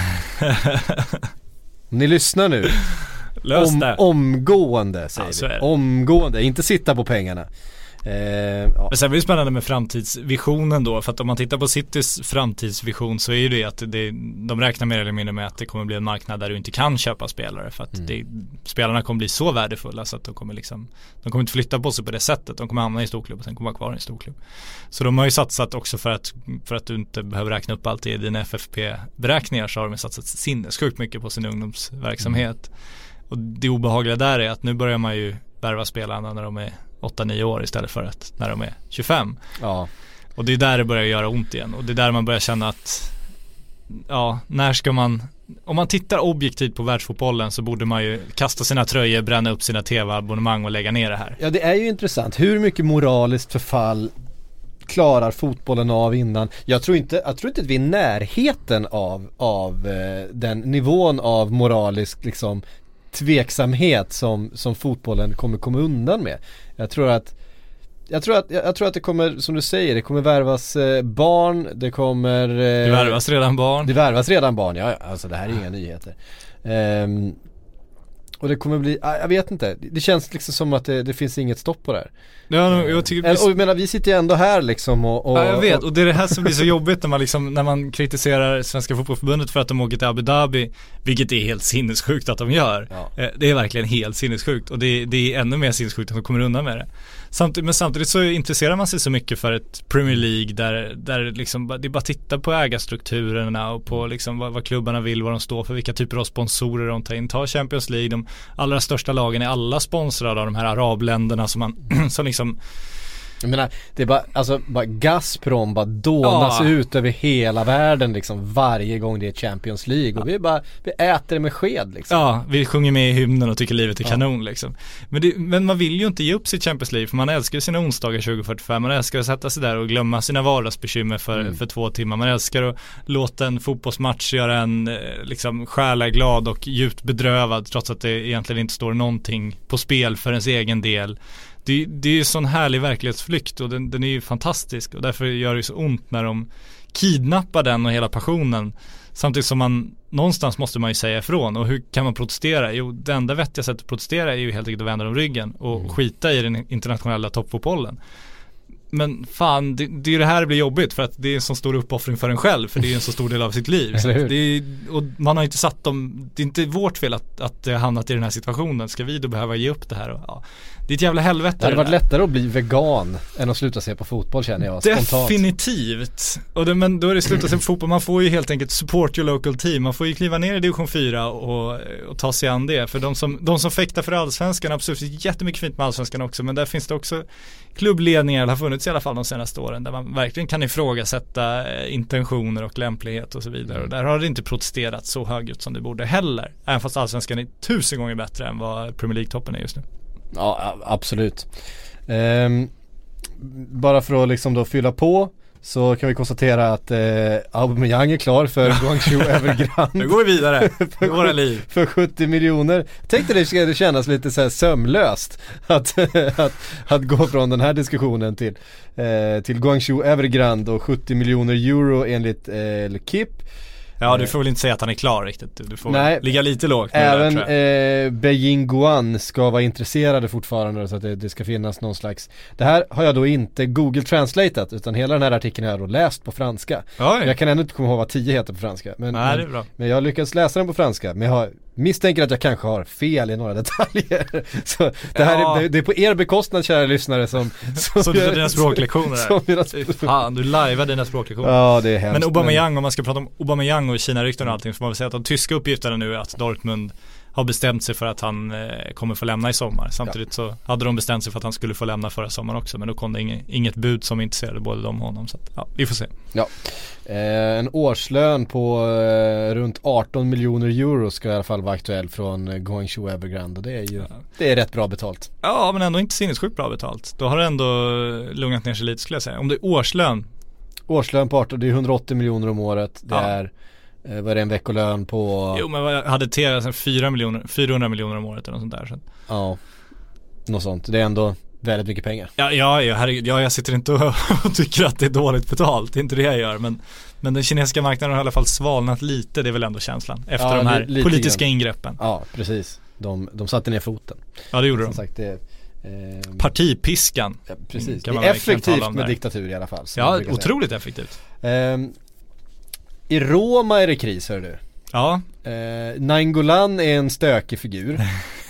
S6: om ni lyssnar nu
S7: Lös
S6: om,
S7: det.
S6: omgående säger
S7: Ja, så är
S6: vi.
S7: det.
S6: Omgående, inte sitta på pengarna. Eh, ja.
S7: Men sen blir det spännande med framtidsvisionen då, för att om man tittar på Citys framtidsvision så är ju det att det, de räknar mer eller mindre med att det kommer bli en marknad där du inte kan köpa spelare, för att
S6: Mm.
S7: det, spelarna kommer bli så värdefulla så att de kommer liksom, de kommer inte flytta på sig på det sättet, de kommer hamna i storklubb och sen kommer vara kvar i storklubb. Så de har ju satsat också för att, för att du inte behöver räkna upp allt i dina F F P-beräkningar, så har de satsat sinnessjukt mycket på sin ungdomsverksamhet.
S6: Mm.
S7: Och det obehagliga där är att nu börjar man ju värva spelarna när de är åtta nio år istället för att när de är tjugofem.
S6: Ja.
S7: Och det är där det börjar göra ont igen. Och det är där man börjar känna att ja, när ska man om man tittar objektivt på världsfotbollen så borde man ju kasta sina tröjor, bränna upp sina tv-abonnemang och lägga ner det här.
S6: Ja, det är ju intressant. Hur mycket moraliskt förfall klarar fotbollen av innan? Jag tror inte, jag tror inte att vi är i närheten av, av eh, den nivån av moralisk liksom tveksamhet som, som fotbollen kommer komma undan med. Jag tror att Jag tror, att, jag tror att det kommer, som du säger, det kommer värvas eh, barn, det kommer... Eh,
S7: det värvas redan barn.
S6: Det värvas redan barn, ja, alltså det här är inga nyheter. Um, och det kommer bli, jag vet inte, det känns liksom som att det, det finns inget stopp på det här.
S7: Ja, jag tycker
S6: vi... Och jag menar, vi sitter ju ändå här liksom och... och
S7: ja, jag vet, och det är det här som blir så jobbigt när man, liksom, när man kritiserar Svenska fotbollsförbundet för att de åker till Abu Dhabi, vilket är helt sinnessjukt att de gör. Ja. Det är verkligen helt sinnessjukt, och det, det är ännu mer sinnessjukt att de kommer undan med det. Samtidigt, men samtidigt så intresserar man sig så mycket för ett Premier League där, där liksom, det är bara titta på ägarstrukturerna och på liksom vad, vad klubbarna vill, vad de står för, vilka typer av sponsorer de tar in. Ta Champions League, de allra största lagen är alla sponsrade av de här arabländerna som man som liksom...
S6: Jag menar, det är bara, alltså, bara Gazprom bara dånas ja. ut över hela världen liksom varje gång det är Champions League och ja. vi bara, vi äter det med sked liksom.
S7: Ja, vi sjunger med i hymnen och tycker livet är ja. kanon liksom. Men, det, men man vill ju inte ge upp sitt Champions League, för man älskar ju sina onsdagar tjugo fyrtiofem, man älskar att sätta sig där och glömma sina vardagsbekymmer för, mm. för två timmar, man älskar att låta en fotbollsmatch göra en liksom själaglad och djupt bedrövad trots att det egentligen inte står någonting på spel för ens egen del. Det, det är ju sån härlig verklighetsflykt och den, den är ju fantastisk, och därför gör det så ont när de kidnappar den och hela passionen, samtidigt som man någonstans måste man ju säga ifrån. Och hur kan man protestera? Jo, det enda vettiga sättet att protestera är ju helt enkelt att vända dem ryggen och mm. skita i den internationella toppfotbollen. Men fan, det, det är ju det här det blir jobbigt, för att det är en så stor uppoffring för en själv, för det är en så stor del av sitt liv. Så det är, och man har inte satt dem, det är inte vårt fel att, att det har hamnat i den här situationen. Ska vi då behöva ge upp det här? Och, ja, det är ett jävla helvete.
S6: Det hade varit lättare att bli vegan än att sluta se på fotboll, känner jag spontant.
S7: Definitivt. Och det, men då är det sluta se på fotboll. Man får ju helt enkelt support your local team. Man får ju kliva ner i division fyra och, och ta sig an det. För de som, de som fäktar för allsvenskan, absolut jättemycket fint med allsvenskan också, men där finns det också klubbledningar, det har funnits i alla fall de senaste åren, där man verkligen kan ifrågasätta intentioner och lämplighet och så vidare. Mm. Och där har det inte protesterat så högt som det borde heller. Även fast allsvenskan är tusen gånger bättre än vad Premier League-toppen är just nu.
S6: Ja, absolut. Um, bara för att liksom då fylla på, så kan vi konstatera att eh, Aubameyang är klar för Guangzhou Evergrande.
S7: Nu går vi vidare i våra liv.
S6: För sjuttio miljoner. Tänkte det skulle kännas lite så här sömlöst att, att, att gå från den här diskussionen till, eh, till Guangzhou Evergrande och sjuttio miljoner euro enligt eh, L'Equipe.
S7: Ja, du får väl inte säga att han är klar riktigt. Du får
S6: Nej,
S7: ligga lite lågt.
S6: Även
S7: där,
S6: eh, Beijing Guan ska vara intresserade fortfarande, så att det, det ska finnas någon slags... Det här har jag då inte Google translatat, utan hela den här artikeln har jag då läst på franska.
S7: Oj.
S6: Jag kan ändå inte komma ihåg vad tio heter på franska. Men,
S7: Nej, det är bra.
S6: men, men jag har lyckats läsa den på franska. Men jag har, misstänker att jag kanske har fel i några detaljer. Så det här ja. är, det, det är på er bekostnad, kära lyssnare, som...
S7: som så du gör dina språklektioner
S6: som mina
S7: språk... Fan, du lajvar dina språklektioner.
S6: Ja, det är hemskt.
S7: Men Aubameyang, om man ska prata om Aubameyang och Kina-rykten och allting, så får man väl säga att de tyska uppgifterna nu är att Dortmund har bestämt sig för att han eh, kommer få lämna i sommar. Samtidigt så hade de bestämt sig för att han skulle få lämna förra sommaren också, men då kom det inget, inget bud som intresserade både de och honom, så att, ja, vi får se.
S6: Ja. Eh, en årslön på eh, runt arton miljoner euro ska i alla fall vara aktuell från eh, Guangzhou Evergrande, och det är ju ja. det är rätt bra betalt.
S7: Ja, men ändå inte sinnessjukt bra betalt. Då har det ändå lugnat ner sig lite, skulle jag säga. Om det är årslön
S6: Årslön på arton, det är hundraåttio miljoner om året. Det
S7: ja.
S6: är eh, vad är det, en veckolön på...
S7: Jo, men jag hade T V fyra miljoner, fyrahundra miljoner om året eller något sånt där. Så.
S6: Ja, något sånt. Det är ändå väldigt mycket pengar.
S7: Ja, ja, ja, herregud, ja, jag sitter inte och, och tycker att det är dåligt betalt. Det är inte det jag gör, men, men den kinesiska marknaden har i alla fall svalnat lite. Det är väl ändå känslan efter ja, de här li- politiska grann. ingreppen.
S6: Ja, precis. De, de satte ner foten.
S7: Ja, det gjorde
S6: Som
S7: de.
S6: sagt, det,
S7: eh, Partipiskan.
S6: Ja, precis. Det är effektivt med diktatur i alla fall.
S7: Ja, otroligt säga. effektivt.
S6: Eh, I Roma är det kris, hör du.
S7: Ja.
S6: Eh, Nainggolan är en stökig figur.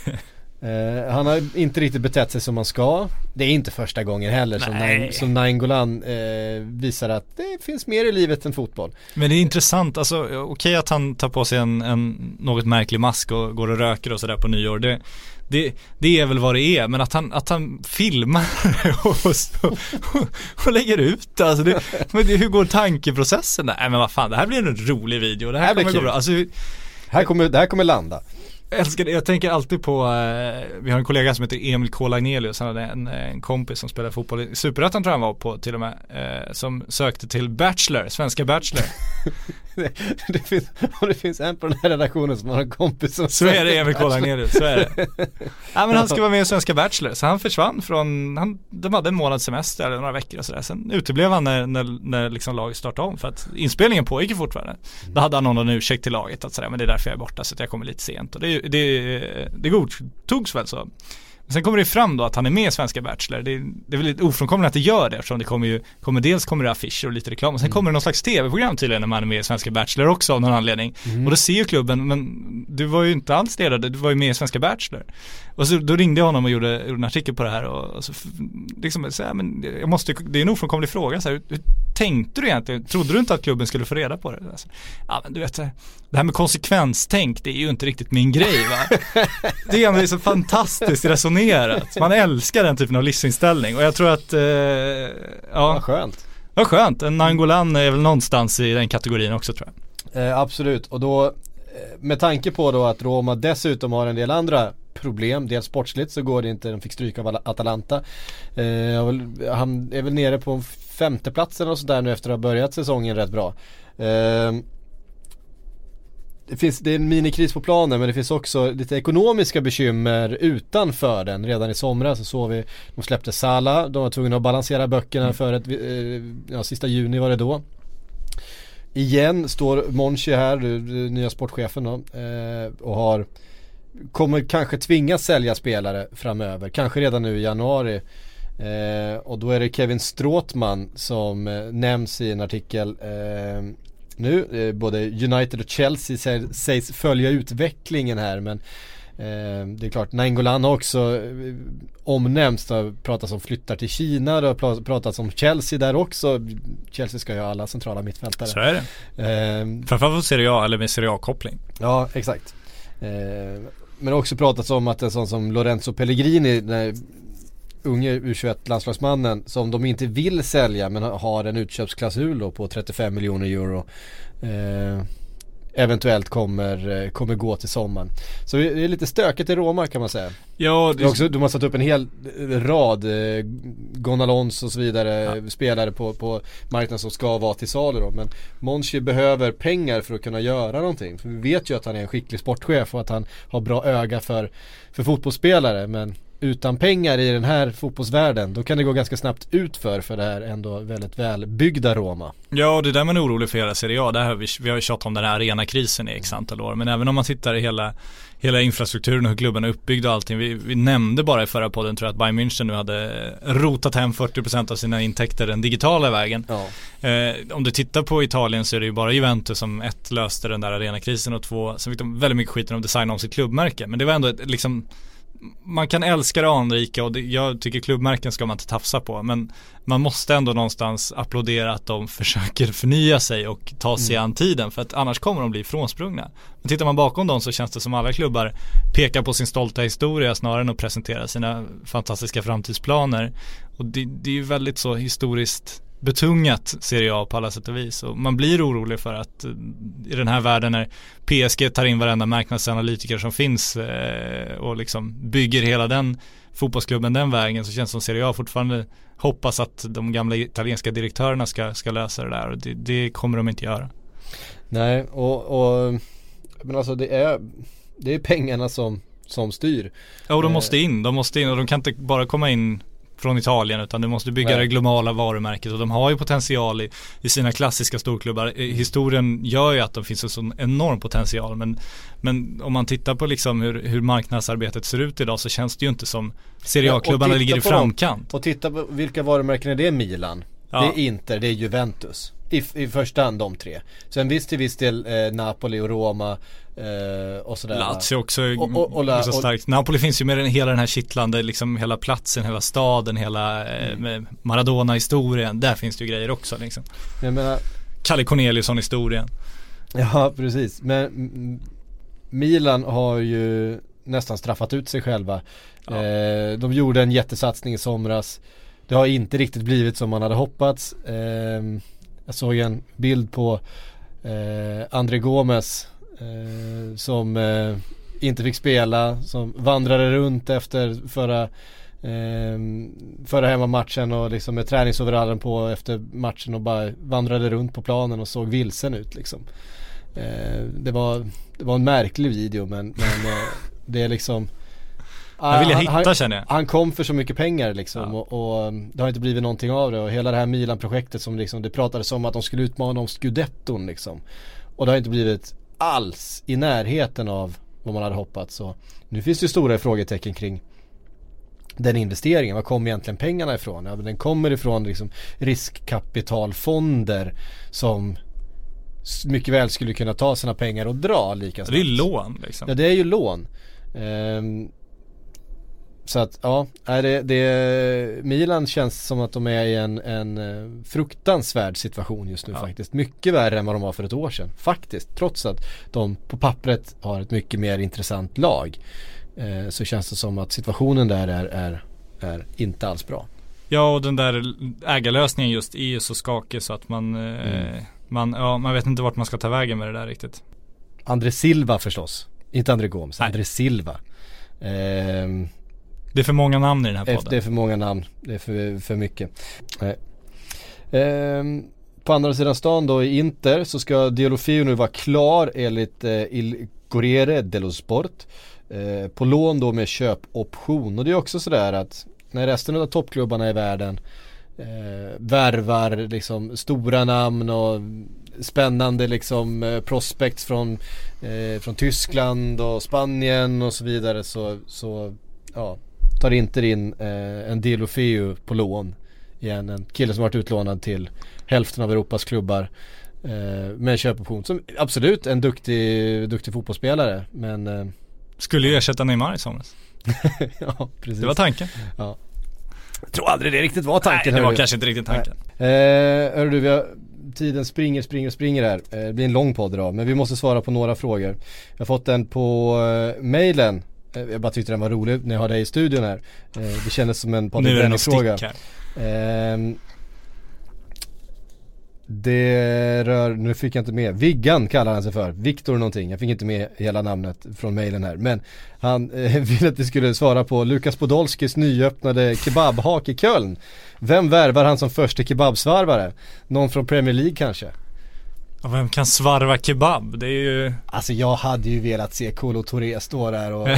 S6: Uh, han har inte riktigt betett sig som man ska. Det är inte första gången heller som, Naing, som Nainggolan uh, visar att det finns mer i livet än fotboll.
S7: Men det är intressant, alltså okej okay att han tar på sig en, en något märklig mask och går och röker och sådär på nyår, det, det, det är väl vad det är, men att han, att han filmar och, och, och, och lägger ut alltså det, men det, hur går tankeprocessen? Nej, men vad fan, det här blir en rolig video, det här, här kommer gå bra. Alltså
S6: här kommer, det här kommer landa.
S7: Jag älskar det. Jag tänker alltid på, eh, vi har en kollega som heter Emil K. Lagnelius, han hade en, en kompis som spelade fotboll i Superettan, tror jag han var på till och med, eh, som sökte till Bachelor, svenska Bachelor.
S6: det, det finns, och det finns en på den här redaktionen som har en kompis som
S7: så är det Emil K. Lagnelius, så är det. Ja, men han ska vara med i svenska Bachelor, så han försvann från, han, de hade en månads semester eller några veckor och sådär, sen uteblev han när, när, när liksom laget startade om, för att inspelningen pågick ju fortfarande. Då hade han någon ursäkt till laget att sådär, men det är därför jag är borta, så att jag kommer lite sent, och det Det, det godtogs väl så. Men sen kommer det fram då att han är med i svenska Bachelor. Det, det är väl lite ofrånkomligt att det gör det, eftersom det kommer ju, kommer dels kommer det affischer och lite reklam, och sen mm. kommer det någon slags tv-program tydligen när man är med i svenska Bachelor också av någon anledning. Mm. Och då ser ju klubben, men du var ju inte alls det, du var ju med i svenska Bachelor. Och så då ringde jag honom och gjorde, gjorde en artikel på det här, och, och så liksom så här, men jag måste, det är en ofrånkomlig fråga så här, hur tänkte du egentligen? Trodde du inte att klubben skulle få reda på det? Alltså, ja, men du vet, det här med konsekvenstänk, det är ju inte riktigt min grej, va? Det är så fantastiskt resonerat. Man älskar den typen av livsinställning, och jag tror att eh, ja,
S6: vad skönt.
S7: Vad skönt. En Nainggolan är väl någonstans i den kategorin också, tror jag.
S6: Eh, absolut, och då med tanke på då att Roma dessutom har en del andra problem, dels sportsligt så går det inte, de fick stryka av Atalanta. Eh, han är väl nere på femteplatsen och sådär nu efter att ha börjat säsongen rätt bra. Eh, det, finns, det är en minikris på planen, men det finns också lite ekonomiska bekymmer utanför den. Redan i somras så såg vi, de släppte Salah, de var tvungna att balansera böckerna mm. för ett, eh, ja, sista juni var det då. Igen står Monchi här, nya sportchefen då, eh, och har kommer kanske tvingas sälja spelare framöver, kanske redan nu i januari, eh, och då är det Kevin Strootman som eh, nämns i en artikel eh, nu, eh, både United och Chelsea sä- sägs följa utvecklingen här, men eh, det är klart, Nainggolan har också eh, omnämnts, det har pratats om flyttar till Kina, det har pr- pratats om Chelsea där också. Chelsea ska ju ha alla centrala mittfältare.
S7: Så är det. Eh, Framförallt Serie A eller med Serie A-koppling.
S6: Ja, exakt. Eh, men det har också pratats om att en sån som Lorenzo Pellegrini, den unge U tjugoett-landslagsmannen, som de inte vill sälja men har en utköpsklausul då på trettiofem miljoner euro, eh, eventuellt kommer, kommer gå till sommaren. Så det är lite stökigt i Roma, kan man säga.
S7: Ja, det...
S6: också, de har satt upp en hel rad eh, Gonalons och så vidare, ja. spelare på, på marknaden som ska vara till salu då. Men Monchi behöver pengar för att kunna göra någonting. För vi vet ju att han är en skicklig sportchef och att han har bra öga för, för fotbollsspelare, men utan pengar i den här fotbollsvärlden, då kan det gå ganska snabbt ut för för det här ändå väldigt välbyggda Roma.
S7: Ja, det är där man är orolig för hela Serie A. Där har vi, vi har ju tjatat om den här arenakrisen i x antal år, men även om man tittar i hela, hela infrastrukturen och hur klubben är uppbyggd och allting, vi, vi nämnde bara i förra podden, tror jag, att Bayern München nu hade rotat hem fyrtio procent av sina intäkter den digitala vägen. Ja. Eh, om du tittar på Italien så är det ju bara Juventus som ett löste den där arenakrisen, och två, så fick de väldigt mycket skit när de designade om sitt klubbmärke, men det var ändå ett, liksom, man kan älska det anrika, och det, jag tycker klubbmärken ska man inte tafsa på, men man måste ändå någonstans applådera att de försöker förnya sig och ta sig mm. an tiden, för att annars kommer de bli frånsprungna. Men tittar man bakom dem så känns det som alla klubbar pekar på sin stolta historia snarare än att presentera sina fantastiska framtidsplaner, och det, det är ju väldigt så historiskt betungat Serie A på alla sätt och vis, och man blir orolig för att i den här världen när P S G tar in varenda marknadsanalytiker som finns eh, och liksom bygger hela den fotbollsklubben den vägen, så känns det som Serie A fortfarande hoppas att de gamla italienska direktörerna ska, ska lösa det där, och det, det kommer de inte göra.
S6: Nej, och, och men alltså det är det är pengarna som, som styr.
S7: Ja, och de måste in, de måste in, och de kan inte bara komma in från Italien, utan du måste bygga Nej. det globala varumärket, och de har ju potential i, i sina klassiska storklubbar. Historien gör ju att de finns en sån enorm potential, men, men om man tittar på liksom hur, hur marknadsarbetet ser ut idag, så känns det ju inte som Serie A-klubbarna ja, ligger i framkant.
S6: Dem, och titta på vilka varumärken är det? Milan, ja. det är Inter, det är Juventus. I, i första hand de tre. Sen visst till viss del eh, Napoli och Roma eh, och sådär.
S7: Lazio också
S6: och, och, och,
S7: så starkt. Napoli finns ju med den, hela den här kittlande, liksom hela platsen, hela staden, hela eh, mm. Maradona-historien. Där finns det ju grejer också liksom.
S6: Jag menar,
S7: Kalle Corneliusson-historien.
S6: Ja, precis. Men m- Milan har ju nästan straffat ut sig själva. Ja. Eh, de gjorde en jättesatsning i somras. Det har inte riktigt blivit som man hade hoppats. Eh, Jag såg en bild på eh, André Gomes eh, som eh, inte fick spela, som vandrade runt efter förra eh, förra hemmamatchen och liksom med träningsoverallen på efter matchen och bara vandrade runt på planen och såg vilsen ut liksom. Eh, det var det var en märklig video, men, men eh, det är liksom
S7: jag vill jag hitta,
S6: han,
S7: känner jag.
S6: Han kom för så mycket pengar liksom,
S7: ja.
S6: och, och det har inte blivit någonting av det, och hela det här Milan-projektet som liksom, det pratades om att de skulle utmana om Scudetton liksom, och det har inte blivit alls i närheten av vad man hade hoppats. Så nu finns det stora frågetecken kring den investeringen. Var kommer egentligen pengarna ifrån? Ja, men den kommer ifrån liksom riskkapitalfonder som mycket väl skulle kunna ta sina pengar och dra lika snabbt.
S7: Det är ju lån liksom.
S6: Ja, det är ju lån. Um, så att ja, det, det, Milan känns som att de är i en, en fruktansvärd situation just nu, ja. Faktiskt. Mycket värre än vad de var för ett år sedan. Faktiskt, trots att de på pappret har ett mycket mer intressant lag, eh, så känns det som att situationen där är, är, är inte alls bra.
S7: Ja, och den där ägarlösningen just är ju så skakig så att man, mm. eh, man, ja, man vet inte vart man ska ta vägen med det där riktigt.
S6: André Silva förstås. Inte André Gomes, André Silva. Ehm,
S7: det är för många namn i den här podden.
S6: Det är för många namn. Det är för, för mycket. Ehm, på andra sidan stan då i Inter så ska Deulofeu nu vara klar enligt eh, Il Corriere dello Sport. Eh, på lån då med köpoption. Och det är också sådär att när resten av toppklubbarna i världen eh, värvar liksom stora namn och spännande liksom eh, prospects från, eh, från Tyskland och Spanien och så vidare, så, så ja, tar inte in eh, en Deulofeu på lån igen, en kille som varit utlånad till hälften av Europas klubbar eh, med köpoption, som absolut en duktig, duktig fotbollsspelare, men eh,
S7: skulle ju ersätta Neymar i somras.
S6: Ja, precis.
S7: Det var tanken.
S6: Ja. Jag tror aldrig det riktigt var tanken.
S7: Nej, det var
S6: du.
S7: kanske inte riktigt tanken.
S6: Eh, hör du, vi har, tiden springer, springer, springer här. Eh, det blir en lång podd idag, men vi måste svara på några frågor. Jag har fått den på eh, mailen. Eh, jag bara tyckte den var rolig när jag har dig i studion här. Eh, det kändes som en poddbränningsfråga. Eh, det rör, nu fick jag inte med, Viggan kallar han sig för, Viktor någonting, jag fick inte med hela namnet från mailen här, men han eh, ville att vi skulle svara på Lukas Podolskis nyöppnade kebabhak i Köln. Vem värvar han som första kebabsvarvare? Någon från Premier League kanske?
S7: Och vem kan svarva kebab? Det är ju...
S6: Alltså jag hade ju velat se Kolo Touré stå där och...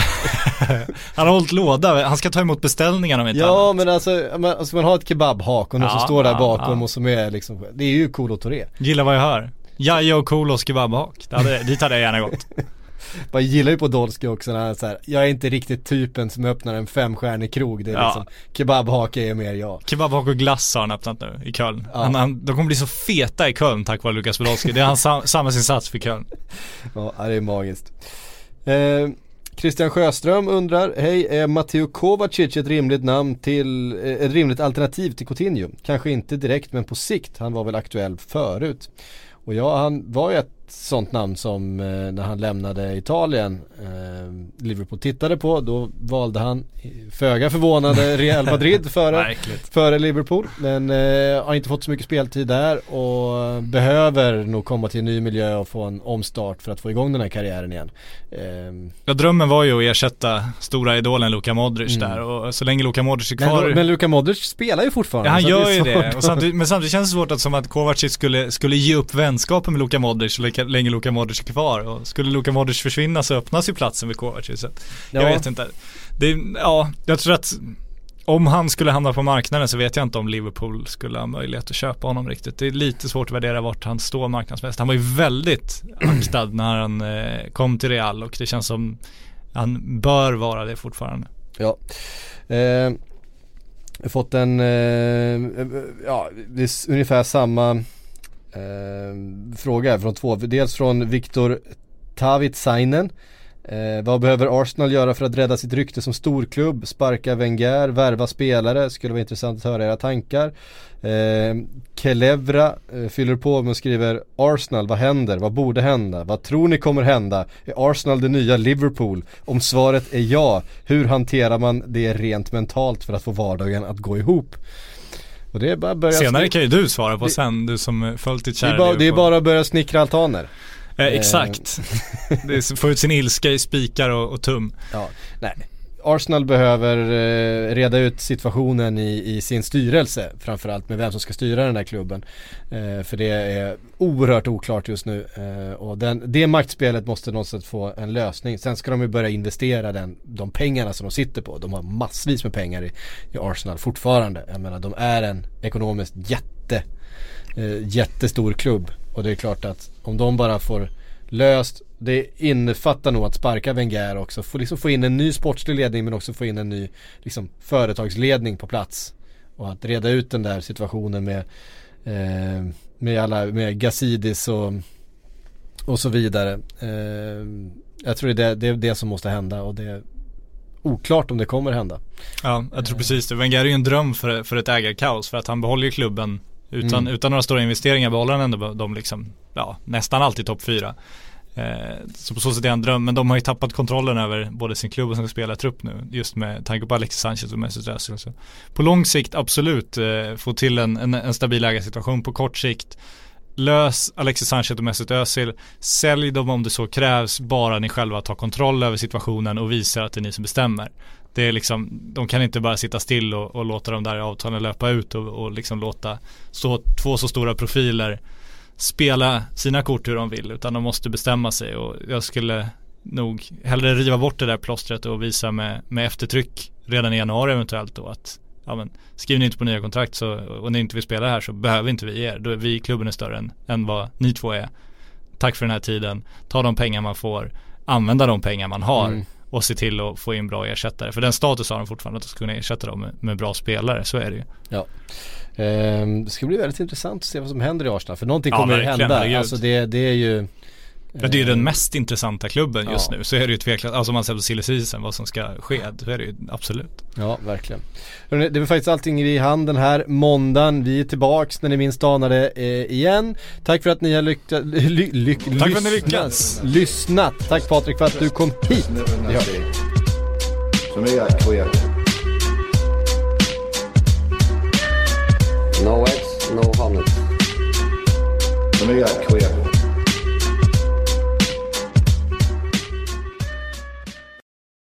S7: Han har hållit låda, han ska ta emot beställningar om inte
S6: Ja,
S7: annat.
S6: men alltså man, alltså man har ett kebabhak och någon
S7: ja,
S6: som står där
S7: ja,
S6: bakom
S7: ja.
S6: och som är liksom, det är ju Kolo Touré.
S7: Gillar vad jag hör. Jaja och Kolos kebabhak. Det hade, dit hade jag gärna gått.
S6: Jag gillar ju Podolski också när han så här, jag är inte riktigt typen som öppnar en femstjärnig krog. Det är
S7: ja.
S6: liksom, kebabhake är mer jag.
S7: Kebabhak och glass har han öppnat nu i Köln.
S6: Ja.
S7: Han, han, de kommer bli så feta i Köln tack vare Lukas Podolski. Det är hans sam- samhällsinsats för Köln.
S6: Ja, det är magiskt. Eh, Christian Sjöström undrar, hej, är Matteo Kovacic ett rimligt namn till, eh, ett rimligt alternativ till Coutinho? Kanske inte direkt, men på sikt. Han var väl aktuell förut. Och ja, han var ju ett sånt namn som eh, när han lämnade Italien eh, Liverpool tittade på, då valde han föga förvånande Real Madrid före, före Liverpool, men eh, har inte fått så mycket speltid där och behöver nog komma till en ny miljö och få en omstart för att få igång den här karriären igen. eh,
S7: Ja, drömmen var ju att ersätta stora idolen Luka Modric mm. där, och så länge Luka Modric är kvar...
S6: Men, men Luka Modric spelar ju fortfarande.
S7: Ja, han gör
S6: det
S7: ju det, och samtidigt, men samtidigt känns det svårt att som att Kovacic skulle, skulle ge upp vänskapen med Luka Modric så länge Luka Modric är kvar, och skulle Luka Modric försvinna så öppnas ju platsen vid Kovacic, så jag
S6: ja.
S7: vet inte. Det, ja, jag tror att om han skulle hamna på marknaden så vet jag inte om Liverpool skulle ha möjlighet att köpa honom riktigt. Det är lite svårt att värdera vart han står marknadsmässigt. Han var ju väldigt aktad när han eh, kom till Real, och det känns som han bör vara det fortfarande.
S6: Ja. Eh, jag har fått en eh, ja, det är ungefär samma eh, fråga från två. Dels från Viktor Tavitsainen. Eh, vad behöver Arsenal göra för att rädda sitt rykte som storklubb? Sparka Wenger, värva spelare? Skulle vara intressant att höra era tankar. Eh, Kelevra eh, fyller på med och skriver: Arsenal, vad händer? Vad borde hända? Vad tror ni kommer hända? Är Arsenal det nya Liverpool? Om svaret är ja, hur hanterar man det rent mentalt för att få vardagen att gå ihop? Och det är bara börja
S7: Senare
S6: snick-
S7: kan ju du svara på
S6: det,
S7: sen, du som följt ditt kära
S6: det, är bara, det är bara att börja snickra altaner.
S7: Eh, exakt. Det får ut sin ilska i spikar och, och tum.
S6: Ja, nej. Arsenal behöver eh, reda ut situationen i, i sin styrelse, framförallt med vem som ska styra den här klubben. Eh, för det är oerhört oklart just nu. Eh, och den, det maktspelet måste någonstans få en lösning. Sen ska de ju börja investera den, de pengarna som de sitter på. De har massvis med pengar i, i Arsenal fortfarande. Jag menar, de är en ekonomiskt jätte, eh, jättestor klubb. Och det är klart att om de bara får löst, det innefattar nog att sparka Wenger också, få, liksom få in en ny sportslig ledning, men också få in en ny liksom, företagsledning på plats, och att reda ut den där situationen med eh, med alla, med Gazidis och och så vidare. Eh, jag tror det är det, det är det som måste hända, och det är oklart om det kommer hända.
S7: Ja, jag tror precis det. Wenger är ju en dröm för, för ett ägarkaos, för att han behåller ju klubben utan, mm. utan några stora investeringar, behåller han ändå de liksom, ja, nästan alltid topp fyra. Eh, så på så sätt är en dröm, men de har ju tappat kontrollen över både sin klubb och sin spelartrupp nu, just med tanke på Alexis Sanchez och Mesut Özil. Så på lång sikt absolut eh, få till en, en, en stabil ägarsituation. På kort sikt, lös Alexis Sanchez och Mesut Özil, sälj dem om det så krävs, bara ni själva tar kontroll över situationen och visar att det är ni som bestämmer. Det är liksom, de kan inte bara sitta still och, och låta de där avtalen löpa ut och, och liksom låta så, två så stora profiler spela sina kort hur de vill, utan de måste bestämma sig. Och jag skulle nog hellre riva bort det där plåstret och visa med, med eftertryck redan i januari eventuellt då att ja, men, skriver ni inte på nya kontrakt så, och ni inte vill spela här, så behöver inte vi er. Då är vi, klubben är större än, än vad ni två är. Tack för den här tiden. Ta de pengar man får, använda de pengar man har mm. och se till att få in bra ersättare. För den status har de fortfarande, att de ska kunna ersätta dem med, med bra spelare, så är det ju.
S6: Ja. Um, det ska bli väldigt intressant att se vad som händer i Arsenal, för någonting kommer ja, hända.
S7: Herregud.
S6: Alltså det, det är ju
S7: Ja, det är ju den mest intressanta klubben just ja. nu. Så är det ju tveklöst, alltså om man ser på silly season, vad som ska ske, så är det ju absolut. Ja,
S6: verkligen. Det är faktiskt allting i handen här måndagen. Vi är tillbaks när ni minst anade eh, igen. Tack för att ni har lyckats ly, ly, Tack
S7: lyssnat, för att ni lyckats
S6: lyssnat. Tack Patrik för att du kom hit. Det gör vi.
S8: Som är queer.
S1: No eggs, no honey.
S8: Som är